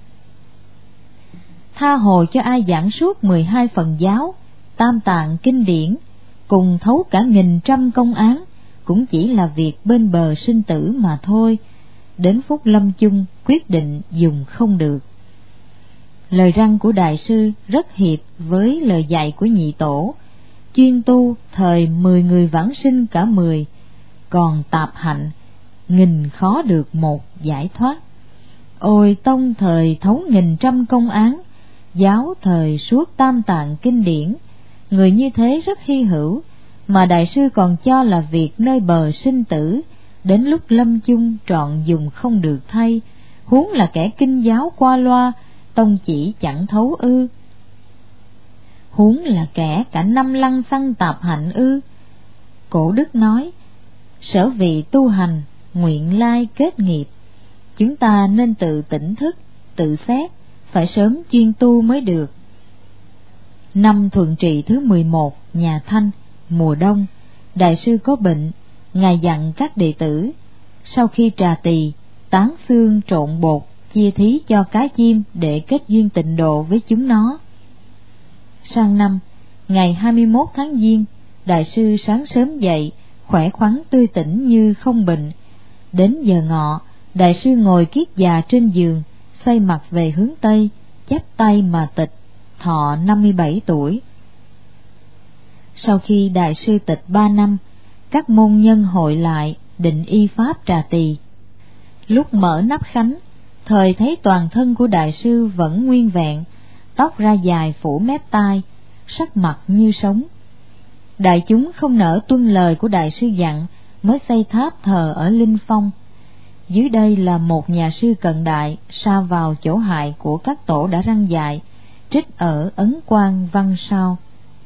Tha hồ cho ai giảng suốt 12 phần giáo, tam tạng kinh điển, cùng thấu cả 1.000 công án, cũng chỉ là việc bên bờ sinh tử mà thôi. Đến phút lâm chung quyết định dùng không được. Lời răn của đại sư rất hiệp với lời dạy của nhị tổ. Chuyên tu thời 10 người vãng sinh cả 10, còn tạp hạnh 1.000 khó được một giải thoát. Ôi tông thời thấu 1.000 công án, giáo thời suốt tam tạng kinh điển, người như thế rất hy hữu, mà đại sư còn cho là việc nơi bờ sinh tử, đến lúc lâm chung trọn dùng không được thay, huống là kẻ kinh giáo qua loa, tông chỉ chẳng thấu ư? Huống là kẻ cả 5 lăng xăng tạp hạnh ư? Cổ đức nói, sở vị tu hành, nguyện lai kết nghiệp. Chúng ta nên tự tỉnh thức, tự xét, phải sớm chuyên tu mới được. Năm Thuận Trị thứ 11, nhà Thanh, mùa đông, đại sư có bệnh, ngài dặn các đệ tử, sau khi trà tỳ, tán xương trộn bột, chia thí cho cá chim để kết duyên tịnh độ với chúng nó. Sang năm, ngày 21 tháng Giêng, đại sư sáng sớm dậy, khỏe khoắn tươi tỉnh như không bệnh. Đến giờ ngọ, đại sư ngồi kiết già trên giường, xoay mặt về hướng Tây, chắp tay mà tịch, thọ 57 tuổi. Sau khi đại sư tịch 3 năm, các môn nhân hội lại định y pháp trà tỳ. Lúc mở nắp khánh, thời thấy toàn thân của đại sư vẫn nguyên vẹn, tóc ra dài phủ mép tai, sắc mặt như sống. Đại chúng không nỡ tuân lời của đại sư dặn, mới xây tháp thờ ở Linh Phong. Dưới đây là một nhà sư cận đại sa vào chỗ hại của các tổ đã răng dạy, trích ở Ấn Quang văn sau.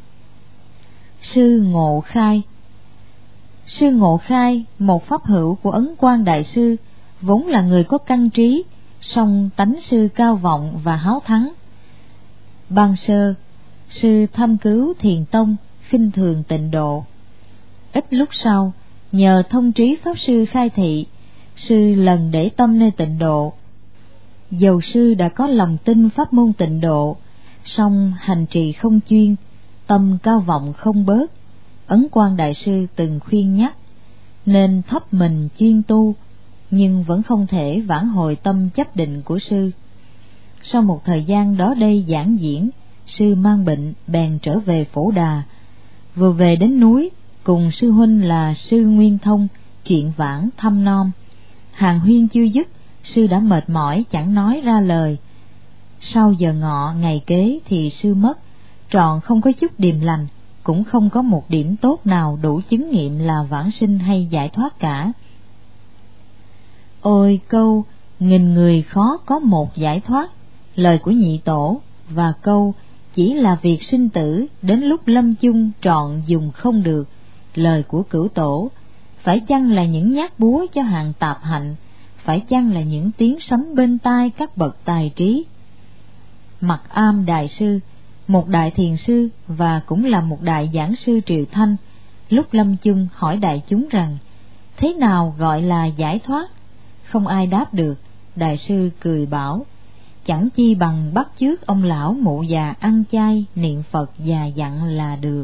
Sư Ngộ Khai. Sư Ngộ Khai, một pháp hữu của Ấn Quang đại sư, vốn là người có căn trí, song tánh sư cao vọng và háo thắng. Ban sơ, sư thâm cứu thiền tông, khinh thường tịnh độ. Ít lúc sau, nhờ thông trí pháp sư khai thị, sư lần để tâm nơi tịnh độ. Dầu sư đã có lòng tin pháp môn tịnh độ, song hành trì không chuyên, tâm cao vọng không bớt. Ấn Quang đại sư từng khuyên nhắc, nên thấp mình chuyên tu, nhưng vẫn không thể vãn hồi tâm chấp định của sư. Sau một thời gian đó đây giảng diễn, sư mang bệnh bèn trở về Phổ Đà. Vừa về đến núi, cùng sư huynh là sư Nguyên Thông chuyện vãn thăm nom. Hàng huyên chưa dứt, sư đã mệt mỏi chẳng nói ra lời. Sau giờ ngọ ngày kế thì sư mất, trọn không có chút điềm lành, cũng không có một điểm tốt nào đủ chứng nghiệm là vãng sinh hay giải thoát cả. Ôi câu nghìn người khó có một giải thoát, lời của nhị tổ, và câu chỉ là việc sinh tử đến lúc lâm chung trọn dùng không được, lời của cửu tổ, phải chăng là những nhát búa cho hàng tạp hạnh, phải chăng là những tiếng sấm bên tai các bậc tài trí. Mặc Am đại sư, một đại thiền sư và cũng là một đại giảng sư Triều Thanh, lúc lâm chung hỏi đại chúng rằng thế nào gọi là giải thoát? Không ai đáp được. Đại sư cười bảo, chẳng chi bằng bắt chước ông lão mụ già ăn chay niệm Phật già dặn là được.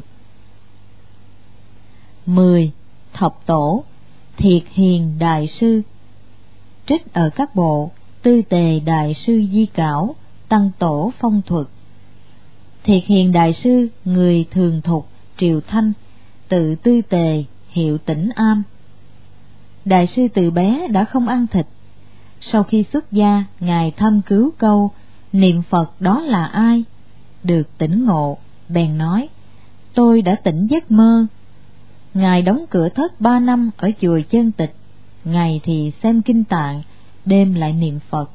10. Thập tổ Thiệt Hiền đại sư. Trích ở các bộ Tư Tề đại sư Di Cảo, Tăng Tổ Phong Thuật. Thiệt Hiền đại sư, người thường thục Triều Thanh, tự Tư Tề, hiệu Tĩnh Am. Đại sư từ bé đã không ăn thịt. Sau khi xuất gia, ngài thâm cứu câu niệm Phật đó là ai? Được tỉnh ngộ, bèn nói, tôi đã tỉnh giấc mơ. Ngài đóng cửa thất 3 năm ở chùa Chân Tịch, ngày thì xem kinh tạng, đêm lại niệm Phật.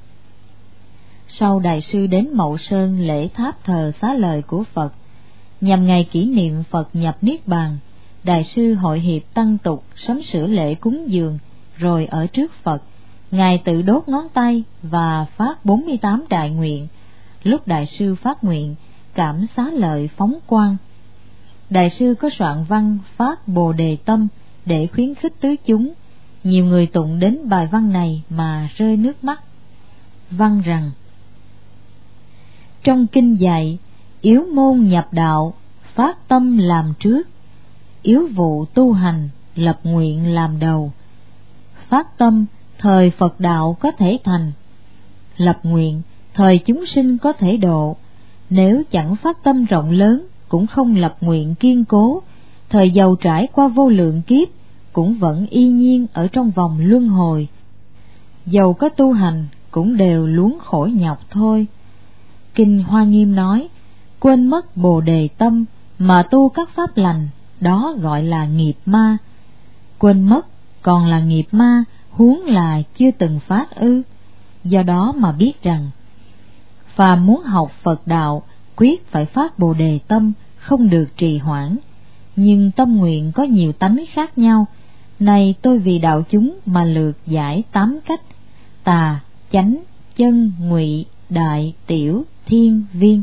Sau đại sư đến Mậu Sơn lễ tháp thờ xá lợi của Phật, nhằm ngày kỷ niệm Phật nhập Niết Bàn, đại sư hội hiệp tăng tục sắm sửa lễ cúng dường, rồi ở trước Phật, ngài tự đốt ngón tay và phát 48 đại nguyện. Lúc đại sư phát nguyện, cảm xá lợi phóng quang. Đại sư có soạn văn phát Bồ Đề Tâm để khuyến khích tứ chúng. Nhiều người tụng đến bài văn này mà rơi nước mắt. Văn rằng: trong kinh dạy, yếu môn nhập đạo, phát tâm làm trước, yếu vụ tu hành, lập nguyện làm đầu. Phát tâm, thời Phật đạo có thể thành, lập nguyện, thời chúng sinh có thể độ. Nếu chẳng phát tâm rộng lớn, cũng không lập nguyện kiên cố, thời giàu trải qua vô lượng kiếp, cũng vẫn y nhiên ở trong vòng luân hồi. Dầu có tu hành, cũng đều luống khổ nhọc thôi. Kinh Hoa Nghiêm nói, quên mất Bồ Đề Tâm mà tu các pháp lành, đó gọi là nghiệp ma. Quên mất còn là nghiệp ma, huống là chưa từng phát ư. Do đó mà biết rằng, phàm muốn học Phật đạo, quyết phải phát Bồ Đề Tâm, không được trì hoãn. Nhưng tâm nguyện có nhiều tánh khác nhau. Này tôi vì đạo chúng mà lược giải 8 cách: tà, chánh, chân, ngụy, đại, tiểu, thiên, viên.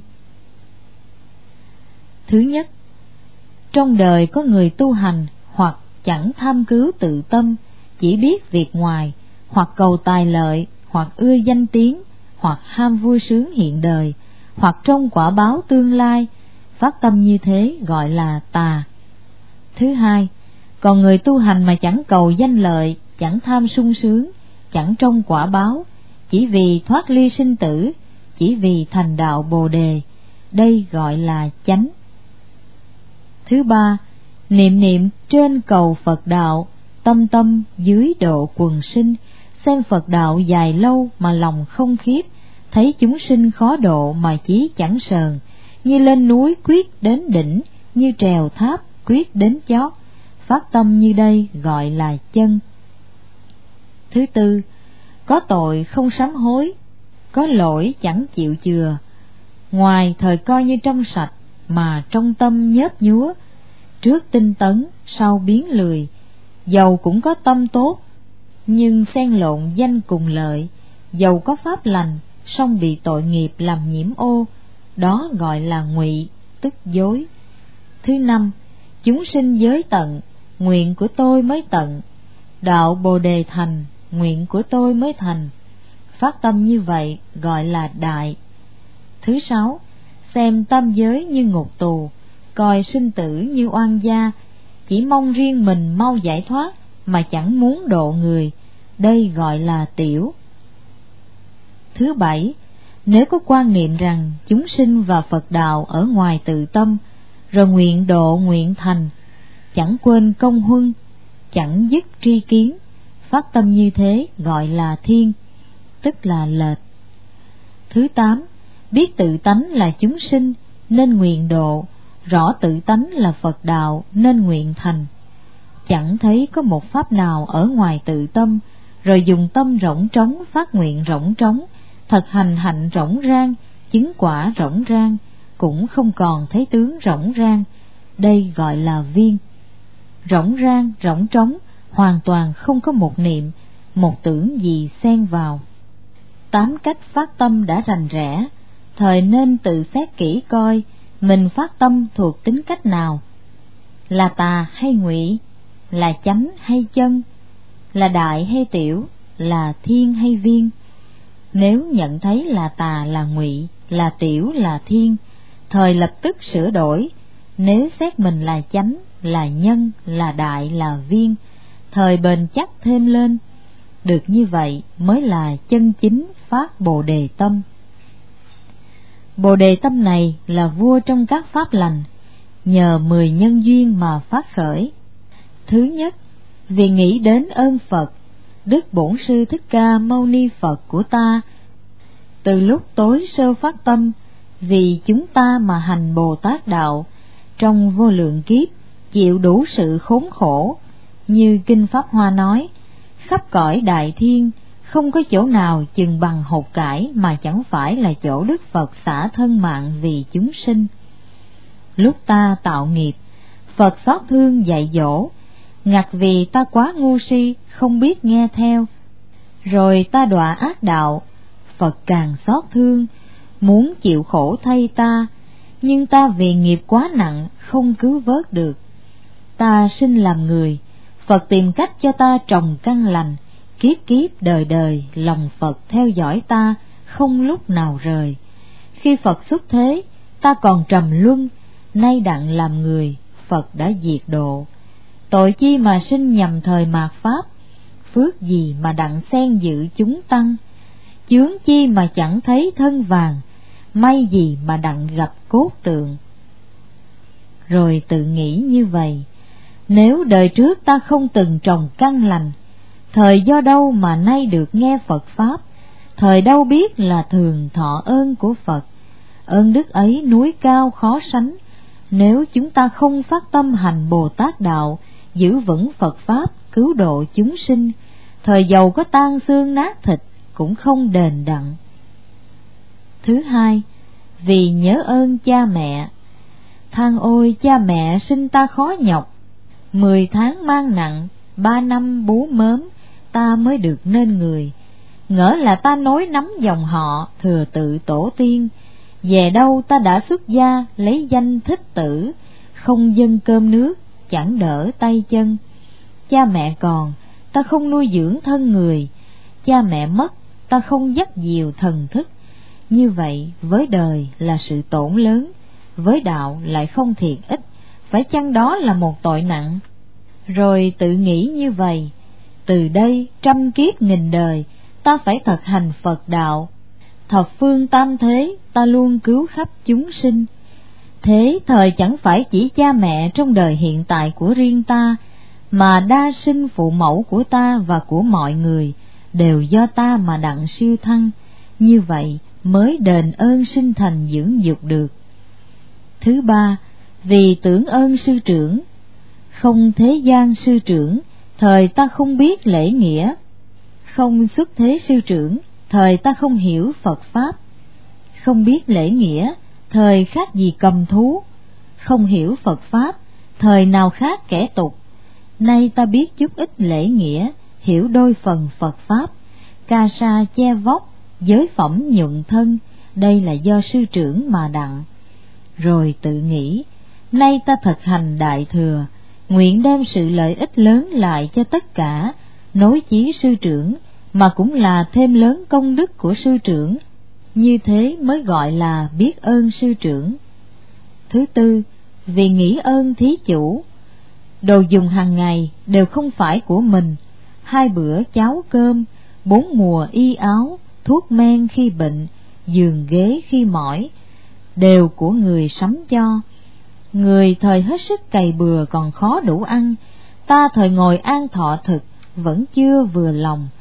Thứ nhất, trong đời có người tu hành hoặc chẳng tham cứu tự tâm, chỉ biết việc ngoài, hoặc cầu tài lợi, hoặc ưa danh tiếng, hoặc ham vui sướng hiện đời, hoặc trông quả báo tương lai. Phát tâm như thế gọi là tà. Thứ hai, còn người tu hành mà chẳng cầu danh lợi, chẳng tham sung sướng, chẳng trông quả báo, chỉ vì thoát ly sinh tử, chỉ vì thành đạo Bồ Đề, đây gọi là chánh. Thứ ba, niệm niệm trên cầu Phật đạo, tâm tâm dưới độ quần sinh, xem Phật đạo dài lâu mà lòng không khiếp, thấy chúng sinh khó độ mà chí chẳng sờn, như lên núi quyết đến đỉnh, như trèo tháp quyết đến chót. Phát tâm như đây gọi là chân. Thứ tư, có tội không sám hối, có lỗi chẳng chịu chừa, ngoài thời coi như trong sạch, mà trong tâm nhớp nhúa, trước tinh tấn, sau biến lười. Dầu cũng có tâm tốt, nhưng xen lộn danh cùng lợi. Dầu có pháp lành, song bị tội nghiệp làm nhiễm ô, đó gọi là ngụy, tức dối. Thứ năm, chúng sinh giới tận, nguyện của tôi mới tận, đạo Bồ Đề thành, nguyện của tôi mới thành. Phát tâm như vậy gọi là đại. Thứ sáu, xem tam giới như ngục tù, coi sinh tử như oan gia, chỉ mong riêng mình mau giải thoát mà chẳng muốn độ người, đây gọi là tiểu. Thứ bảy, nếu có quan niệm rằng chúng sinh và Phật đạo ở ngoài tự tâm, rồi nguyện độ nguyện thành, chẳng quên công huân, chẳng dứt tri kiến, phát tâm như thế gọi là thiên. tức là lệch. Thứ 8, biết tự tánh là chúng sinh nên nguyện độ, rõ tự tánh là Phật đạo nên nguyện thành. Chẳng thấy có một pháp nào ở ngoài tự tâm, rồi dùng tâm rỗng trống phát nguyện rỗng trống, thật hành hạnh rỗng rang, chứng quả rỗng rang, cũng không còn thấy tướng rỗng rang. Đây gọi là viên. Rỗng rang, rỗng trống, hoàn toàn không có một niệm, một tưởng gì xen vào. 8 cách phát tâm đã rành rẽ, thời nên tự xét kỹ coi mình phát tâm thuộc tính cách nào, là tà hay ngụy, là chánh hay chân, là đại hay tiểu, là thiên hay viên. Nếu nhận thấy là tà là ngụy, là tiểu là thiên, thời lập tức sửa đổi. Nếu xét mình là chánh, là nhân, là đại, là viên, thời bền chắc thêm lên. Được như vậy mới là chân chính phát Bồ Đề tâm. Bồ Đề tâm này là vua trong các pháp lành, nhờ 10 nhân duyên mà phát khởi. Thứ nhất, vì nghĩ đến ơn Phật, Đức Bổn Sư Thích Ca Mâu Ni Phật của ta, từ lúc tối sơ phát tâm, vì chúng ta mà hành Bồ Tát đạo, trong vô lượng kiếp chịu đủ sự khốn khổ. Như Kinh Pháp Hoa nói, khắp cõi đại thiên không có chỗ nào chừng bằng hột cải mà chẳng phải là chỗ Đức Phật xả thân mạng vì chúng sinh. Lúc ta tạo nghiệp, Phật xót thương dạy dỗ, ngặt vì ta quá ngu si không biết nghe theo. Rồi ta đọa ác đạo, Phật càng xót thương, muốn chịu khổ thay ta, nhưng ta vì nghiệp quá nặng không cứu vớt được. Ta sinh làm người, Phật tìm cách cho ta trồng căn lành, kiếp kiếp đời đời lòng Phật theo dõi ta không lúc nào rời. Khi Phật xuất thế, ta còn trầm luân, nay đặng làm người, Phật đã diệt độ. Tội chi mà sinh nhầm thời mạt pháp, phước gì mà đặng xen dự chúng tăng. Chướng chi mà chẳng thấy thân vàng, may gì mà đặng gặp cốt tượng. Rồi tự nghĩ như vậy, nếu đời trước ta không từng trồng căn lành, thời do đâu mà nay được nghe Phật Pháp, thời đâu biết là thường thọ ơn của Phật. Ơn đức ấy núi cao khó sánh, nếu chúng ta không phát tâm hành Bồ Tát đạo, giữ vững Phật Pháp, cứu độ chúng sinh, thời giàu có tan xương nát thịt cũng không đền đặng. Thứ hai, vì nhớ ơn cha mẹ. Than ôi cha mẹ sinh ta khó nhọc, 10 tháng mang nặng, 3 năm bú mớm, ta mới được nên người. Ngỡ là ta nối nắm dòng họ, thừa tự tổ tiên. Về đâu ta đã xuất gia, lấy danh Thích Tử, không dâng cơm nước, chẳng đỡ tay chân. Cha mẹ còn, ta không nuôi dưỡng thân người. Cha mẹ mất, ta không dắt dìu thần thức. Như vậy với đời là sự tổn lớn, với đạo lại không thiệt ích, phải chăng đó là một tội nặng? Rồi tự nghĩ như vậy, từ đây 100 kiếp nghìn đời, ta phải thực hành Phật đạo. Thập phương tam thế, ta luôn cứu khắp chúng sinh. Thế thời chẳng phải chỉ cha mẹ trong đời hiện tại của riêng ta, mà đa sinh phụ mẫu của ta và của mọi người, đều do ta mà đặng siêu thăng. Như vậy mới đền ơn sinh thành dưỡng dục được. Thứ ba, vì tưởng ơn sư trưởng. Không thế gian sư trưởng, thời ta không biết lễ nghĩa. Không xuất thế sư trưởng, thời ta không hiểu Phật Pháp. Không biết lễ nghĩa, thời khác gì cầm thú. Không hiểu Phật Pháp, thời nào khác kẻ tục. Nay ta biết chút ít lễ nghĩa, hiểu đôi phần Phật Pháp. Ca sa che vóc, giới phẩm nhuận thân, đây là do sư trưởng mà đặng. Rồi tự nghĩ, nay ta thực hành đại thừa, nguyện đem sự lợi ích lớn lại cho tất cả, nối chí sư trưởng, mà cũng là thêm lớn công đức của sư trưởng. Như thế mới gọi là biết ơn sư trưởng. Thứ tư, vì nghĩ ơn thí chủ. Đồ dùng hàng ngày đều không phải của mình, 2 bữa cháo cơm, 4 mùa y áo, thuốc men khi bệnh, giường ghế khi mỏi, đều của người sắm cho. Người thời hết sức cày bừa còn khó đủ ăn, ta thời ngồi an thọ thực vẫn chưa vừa lòng.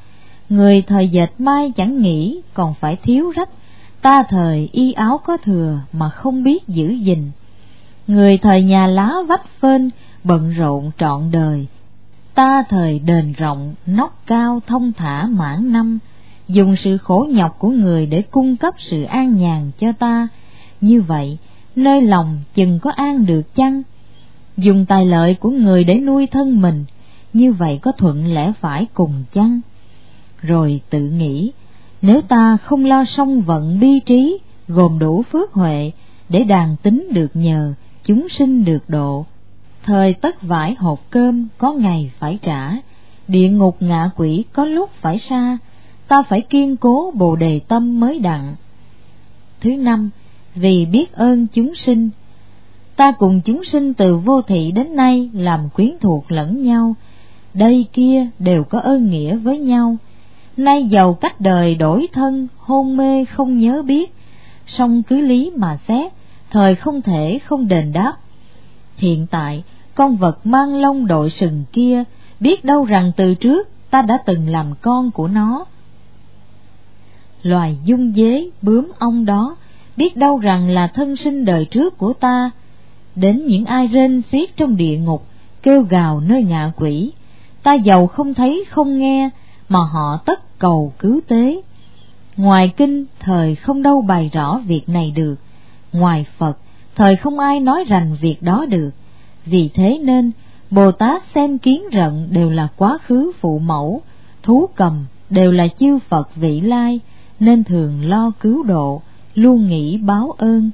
Người thời dệt may chẳng nghĩ còn phải thiếu rách, ta thời y áo có thừa mà không biết giữ gìn. Người thời nhà lá vách phên bận rộn trọn đời, ta thời đền rộng nóc cao thông thả mãn năm, dùng sự khổ nhọc của người để cung cấp sự an nhàn cho ta. Như vậy nơi lòng chừng có an được chăng? Dùng tài lợi của người để nuôi thân mình, như vậy có thuận lẽ phải cùng chăng? Rồi tự nghĩ, nếu ta không lo song vận bi trí, gồm đủ phước huệ để đàn tính được nhờ, chúng sinh được độ, thời tất vải hột cơm có ngày phải trả, địa ngục ngạ quỷ có lúc phải xa, ta phải kiên cố bồ đề tâm mới đặng. Thứ năm, vì biết ơn chúng sinh. Ta cùng chúng sinh từ vô thị đến nay làm quyến thuộc lẫn nhau, đây kia đều có ơn nghĩa với nhau. Nay giàu cách đời đổi thân, hôn mê không nhớ biết, song cứ lý mà xét, thời không thể không đền đáp. Hiện tại con vật mang lông đội sừng kia, biết đâu rằng từ trước ta đã từng làm con của nó. Loài dung dế bướm ong đó, biết đâu rằng là thân sinh đời trước của ta. Đến những ai rên xiết trong địa ngục, kêu gào nơi ngạ quỷ, ta giàu không thấy không nghe, mà họ tất cầu cứu tế. Ngoài kinh thời không đâu bày rõ việc này được, ngoài Phật thời không ai nói rành việc đó được. Vì thế nên Bồ Tát xem kiến rận đều là quá khứ phụ mẫu, thú cầm đều là chư Phật vị lai, nên thường lo cứu độ, luôn nghĩ báo ơn.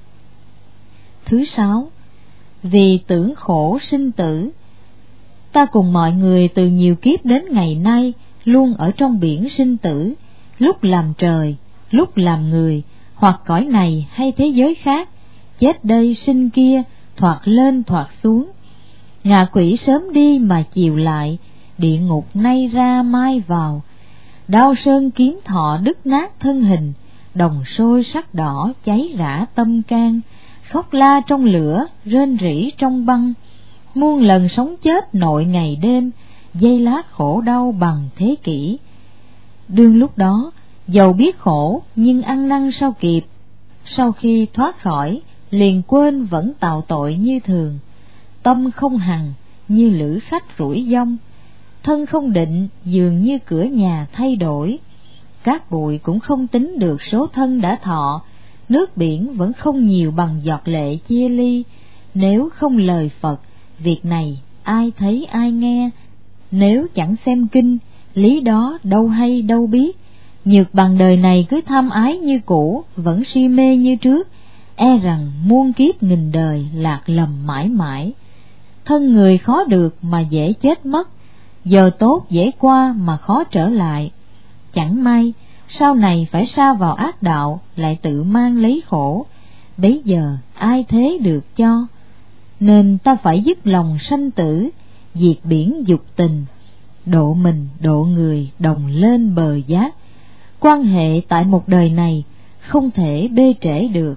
Thứ sáu, vì tưởng khổ sinh tử. Ta cùng mọi người từ nhiều kiếp đến ngày nay luôn ở trong biển sinh tử, lúc làm trời, lúc làm người, hoặc cõi này hay thế giới khác, chết đây sinh kia, thoạt lên thoạt xuống. Ngạ quỷ sớm đi mà chiều lại, địa ngục nay ra mai vào. Đao sơn kiếm thọ đứt nát thân hình, đồng sôi sắc đỏ cháy rã tâm can, khóc la trong lửa, rên rỉ trong băng. Muôn lần sống chết nội ngày đêm, dây lát khổ đau bằng thế kỷ. Đương lúc đó, dầu biết khổ nhưng ăn năn sao kịp, sau khi thoát khỏi, liền quên vẫn tạo tội như thường. Tâm không hằng, như lữ khách rủi dông, thân không định, dường như cửa nhà thay đổi. Cát bụi cũng không tính được số thân đã thọ, nước biển vẫn không nhiều bằng giọt lệ chia ly. Nếu không lời Phật, việc này ai thấy ai nghe, nếu chẳng xem kinh, lý đó đâu hay đâu biết. Nhược bằng đời này cứ tham ái như cũ, vẫn si mê như trước, e rằng muôn kiếp nghìn đời lạc lầm mãi mãi. Thân người khó được mà dễ chết mất, giờ tốt dễ qua mà khó trở lại. Chẳng may sau này phải sa vào ác đạo, lại tự mang lấy khổ, bấy giờ ai thế được cho. Nên ta phải dứt lòng sanh tử, diệt biển dục tình, độ mình độ người đồng lên bờ giác. Quan hệ tại một đời này không thể bê trễ được.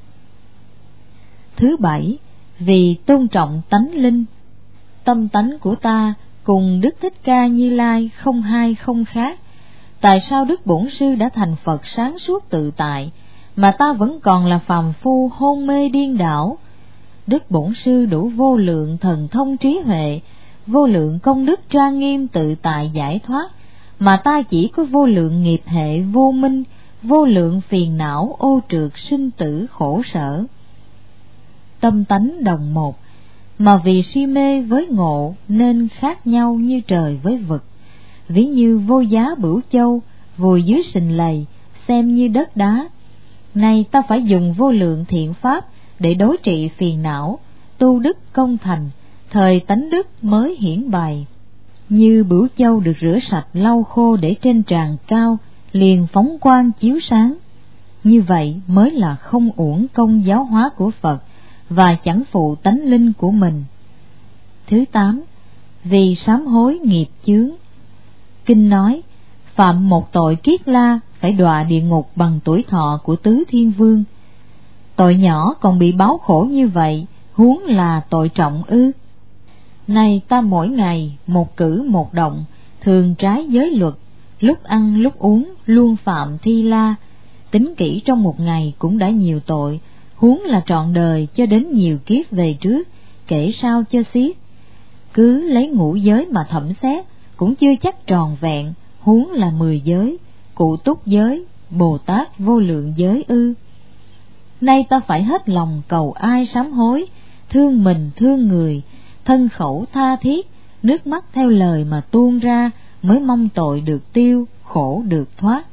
Thứ bảy, vì tôn trọng tánh linh. Tâm tánh của ta cùng Đức Thích Ca Như Lai không hai không khác. Tại sao Đức Bổn Sư đã thành Phật sáng suốt tự tại, mà ta vẫn còn là phàm phu hôn mê điên đảo? Đức Bổn Sư đủ vô lượng thần thông trí huệ, vô lượng công đức trang nghiêm tự tại giải thoát, mà ta chỉ có vô lượng nghiệp hệ vô minh, vô lượng phiền não ô trượt sinh tử khổ sở. Tâm tánh đồng một, mà vì si mê với ngộ nên khác nhau như trời với vực. Ví như vô giá bửu châu vùi dưới sình lầy, xem như đất đá. Nay ta phải dùng vô lượng thiện pháp để đối trị phiền não, tu đức công thành, thời tánh đức mới hiển bày. Như bửu châu được rửa sạch lau khô để trên tràn cao, liền phóng quang chiếu sáng. Như vậy mới là không uổng công giáo hóa của Phật, và chẳng phụ tánh linh của mình. Thứ tám, vì sám hối nghiệp chướng. Kinh nói, phạm một tội kiết la phải đọa địa ngục bằng tuổi thọ của tứ thiên vương. Tội nhỏ còn bị báo khổ như vậy, huống là tội trọng ư? Này ta mỗi ngày một cử một động thường trái giới luật, lúc ăn lúc uống luôn phạm thi la, tính kỹ trong một ngày cũng đã nhiều tội, huống là trọn đời cho đến nhiều kiếp về trước, kể sao cho xiết. Cứ lấy ngũ giới mà thẩm xét cũng chưa chắc tròn vẹn, huống là 10 giới, cụ túc giới, Bồ Tát vô lượng giới ư. Nay ta phải hết lòng cầu ai sám hối, thương mình thương người, thân khẩu tha thiết, nước mắt theo lời mà tuôn ra, mới mong tội được tiêu, khổ được thoát.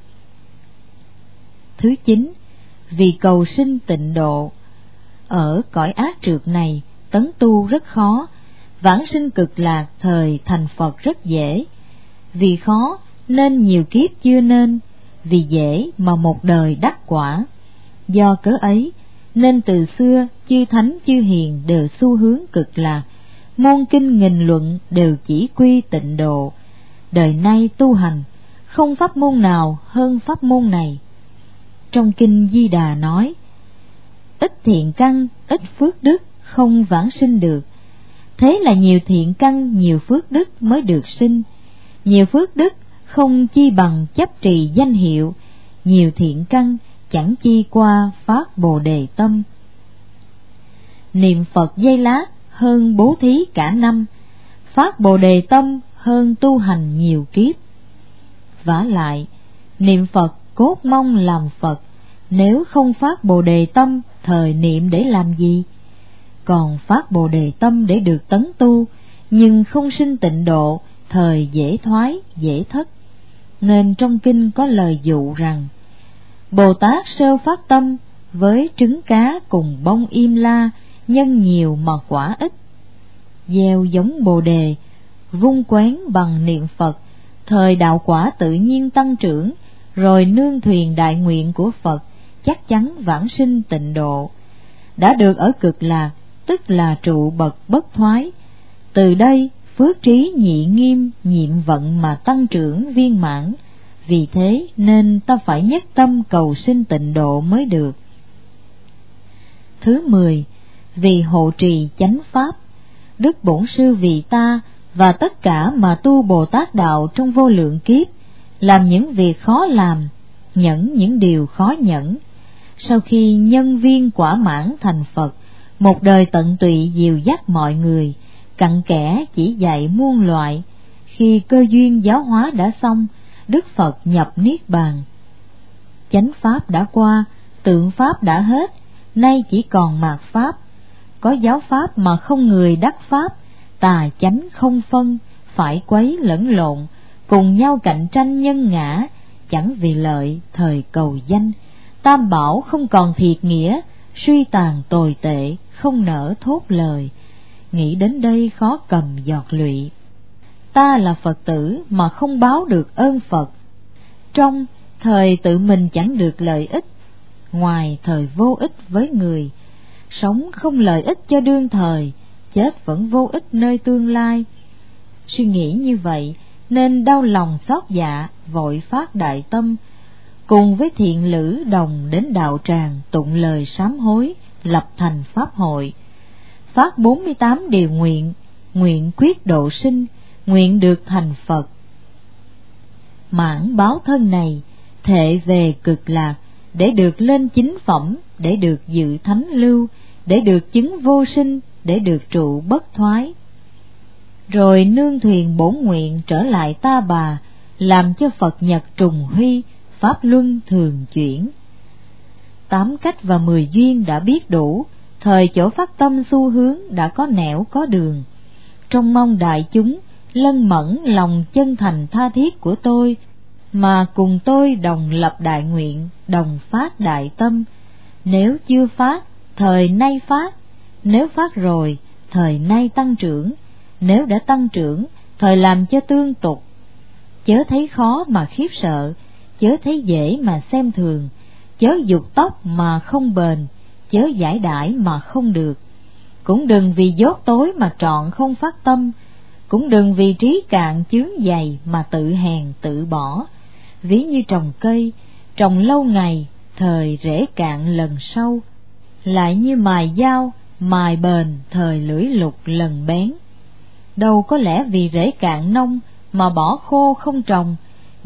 Thứ 9, vì cầu sinh tịnh độ. Ở cõi ác trượt này, tấn tu rất khó, vãng sinh cực lạc thời thành Phật rất dễ. Vì khó nên nhiều kiếp chưa nên, vì dễ mà một đời đắc quả. Do cớ ấy nên từ xưa chư thánh chư hiền đều xu hướng cực lạc, môn kinh nghìn luận đều chỉ quy tịnh độ. Đời nay tu hành không pháp môn nào hơn pháp môn này. Trong kinh Di Đà nói: ít thiện căn ít phước đức không vãng sinh được. Thế là nhiều thiện căn nhiều phước đức mới được sinh. Nhiều phước đức không chi bằng chấp trì danh hiệu, nhiều thiện căn chẳng chi qua phát Bồ Đề tâm. Niệm Phật giây lát hơn bố thí cả năm, phát Bồ Đề tâm hơn tu hành nhiều kiếp. Vả lại, niệm Phật cốt mong làm Phật, nếu không phát Bồ Đề tâm thời niệm để làm gì? Còn phát Bồ Đề tâm để được tấn tu, nhưng không sinh tịnh độ, thời dễ thoái, dễ thất. Nên trong kinh có lời dụ rằng: Bồ Tát sơ phát tâm, với trứng cá cùng bông im la, nhân nhiều mà quả ít. Gieo giống Bồ Đề, vung quén bằng niệm Phật, thời đạo quả tự nhiên tăng trưởng, rồi nương thuyền đại nguyện của Phật, chắc chắn vãng sinh tịnh độ. Đã được ở cực lạc, tức là trụ bậc bất thoái. Từ đây phước trí nhị nghiêm, nhiệm vận mà tăng trưởng viên mãn. Vì thế nên ta phải nhất tâm cầu sinh tịnh độ mới được. Thứ 10, vì hộ trì chánh pháp. Đức Bổn Sư vì ta và tất cả mà tu Bồ Tát đạo trong vô lượng kiếp, làm những việc khó làm, nhẫn những điều khó nhẫn. Sau khi nhân viên quả mãn thành Phật, một đời tận tụy dìu dắt mọi người, cặn kẽ chỉ dạy muôn loại. Khi cơ duyên giáo hóa đã xong, Đức Phật nhập Niết Bàn. Chánh pháp đã qua, tượng pháp đã hết, nay chỉ còn mạt pháp. Có giáo pháp mà không người đắc pháp, tà chánh không phân, phải quấy lẫn lộn, cùng nhau cạnh tranh nhân ngã, chẳng vì lợi thời cầu danh. Tam bảo không còn thiệt nghĩa, suy tàn tồi tệ, không nỡ thốt lời. Nghĩ đến đây khó cầm giọt lụy. Ta là Phật tử mà không báo được ơn Phật. Trong thời tự mình chẳng được lợi ích, ngoài thời vô ích với người. Sống không lợi ích cho đương thời, chết vẫn vô ích nơi tương lai. Suy nghĩ như vậy nên đau lòng xót dạ, vội phát đại tâm, cùng với thiện lữ đồng đến đạo tràng tụng lời sám hối, lập thành pháp hội. Phát 48 điều nguyện, nguyện quyết độ sinh, nguyện được thành Phật. Mãn báo thân này, thệ về cực lạc, để được lên chính phẩm, để được dự thánh lưu, để được chứng vô sinh, để được trụ bất thoái. Rồi nương thuyền bổn nguyện trở lại Ta Bà, làm cho Phật nhật trùng huy, pháp luân thường chuyển. 8 cách và 10 duyên đã biết đủ, thời chỗ phát tâm xu hướng đã có nẻo có đường. Trong mong đại chúng lân mẫn lòng chân thành tha thiết của tôi, mà cùng tôi đồng lập đại nguyện, đồng phát đại tâm. Nếu chưa phát, thời nay phát; nếu phát rồi, thời nay tăng trưởng; nếu đã tăng trưởng, thời làm cho tương tục. Chớ thấy khó mà khiếp sợ, chớ thấy dễ mà xem thường, chớ dục tốc mà không bền, chớ giải đãi mà không được. Cũng đừng vì dốt tối mà trọn không phát tâm, cũng đừng vì trí cạn chướng dày mà tự hèn tự bỏ. Ví như trồng cây, trồng lâu ngày, thời rễ cạn lần sau, lại như mài dao, mài bền, thời lưỡi lục lần bén. Đâu có lẽ vì rễ cạn nông mà bỏ khô không trồng,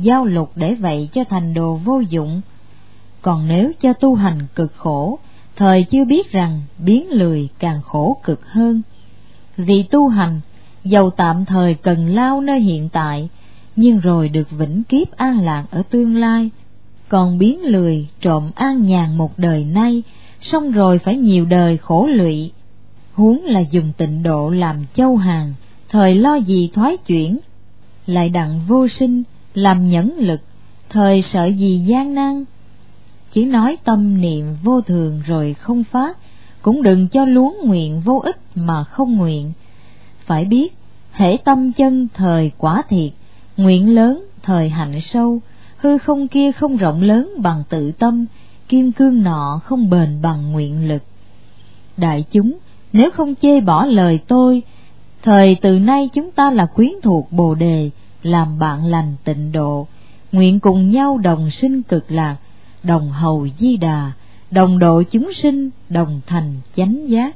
giao lục để vậy cho thành đồ vô dụng. Còn nếu cho tu hành cực khổ, thời chưa biết rằng biến lười càng khổ cực hơn. Vì tu hành, dầu tạm thời cần lao nơi hiện tại, nhưng rồi được vĩnh kiếp an lạc ở tương lai. Còn biến lười trộm an nhàn một đời nay, xong rồi phải nhiều đời khổ lụy. Huống là dùng tịnh độ làm châu hàng, thời lo gì thoái chuyển. Lại đặng vô sinh, làm nhẫn lực, thời sợ gì gian nan. Chỉ nói tâm niệm vô thường rồi không phát, cũng đừng cho luống nguyện vô ích mà không nguyện. Phải biết, hễ tâm chân thời quả thiệt, nguyện lớn thời hạnh sâu. Hư không kia không rộng lớn bằng tự tâm, kim cương nọ không bền bằng nguyện lực. Đại chúng, nếu không chê bỏ lời tôi, thời từ nay chúng ta là quyến thuộc Bồ Đề, làm bạn lành tịnh độ, nguyện cùng nhau đồng sinh cực lạc, đồng hầu Di Đà, đồng độ chúng sinh, đồng thành chánh giác.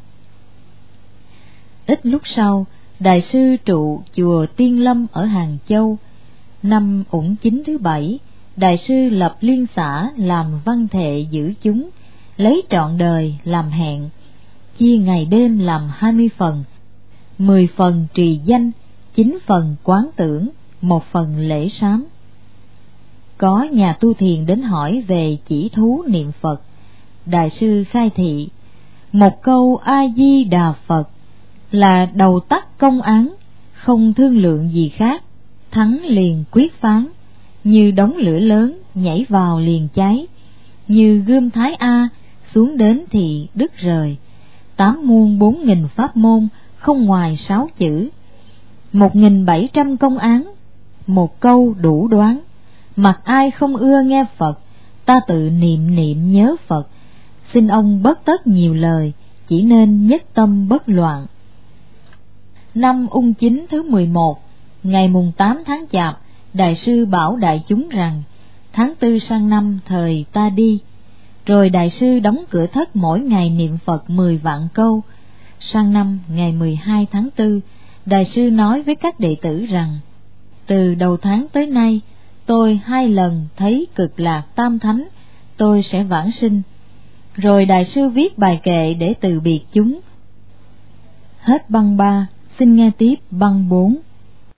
Ít lúc sau, Đại sư trụ chùa Tiên Lâm ở Hàng Châu. Năm Ủng Chính thứ 7, Đại sư lập liên xã làm văn thệ giữ chúng, lấy trọn đời làm hẹn, chia ngày đêm làm 20 phần, 10 phần trì danh, 9 phần quán tưởng, 1 phần lễ sám. Có nhà tu thiền đến hỏi về chỉ thú niệm Phật. Đại sư khai thị, một câu A Di Đà Phật là đầu tắt công án, không thương lượng gì khác, thắng liền quyết phán, như đống lửa lớn nhảy vào liền cháy, như gươm Thái A xuống đến thì đứt rời. 8 muôn 4.000 pháp môn, không ngoài 6 chữ. 1.700 công án, một câu đủ đoán. Mặc ai không ưa nghe Phật, ta tự niệm niệm nhớ Phật. Xin ông bất tất nhiều lời, chỉ nên nhất tâm bất loạn. Năm Ung Chính thứ 11, ngày mùng 8 tháng Chạp, Đại sư bảo đại chúng rằng tháng 4 sang năm thời ta đi. Rồi Đại sư đóng cửa thất mỗi ngày niệm Phật 10 vạn câu. Sang năm ngày 12 tháng 4, Đại sư nói với các đệ tử rằng, từ đầu tháng tới nay, tôi 2 lần thấy Cực Lạc Tam Thánh, tôi sẽ vãng sinh. Rồi Đại sư viết bài kệ để từ biệt chúng. Hết băng 3, xin nghe tiếp băng 4.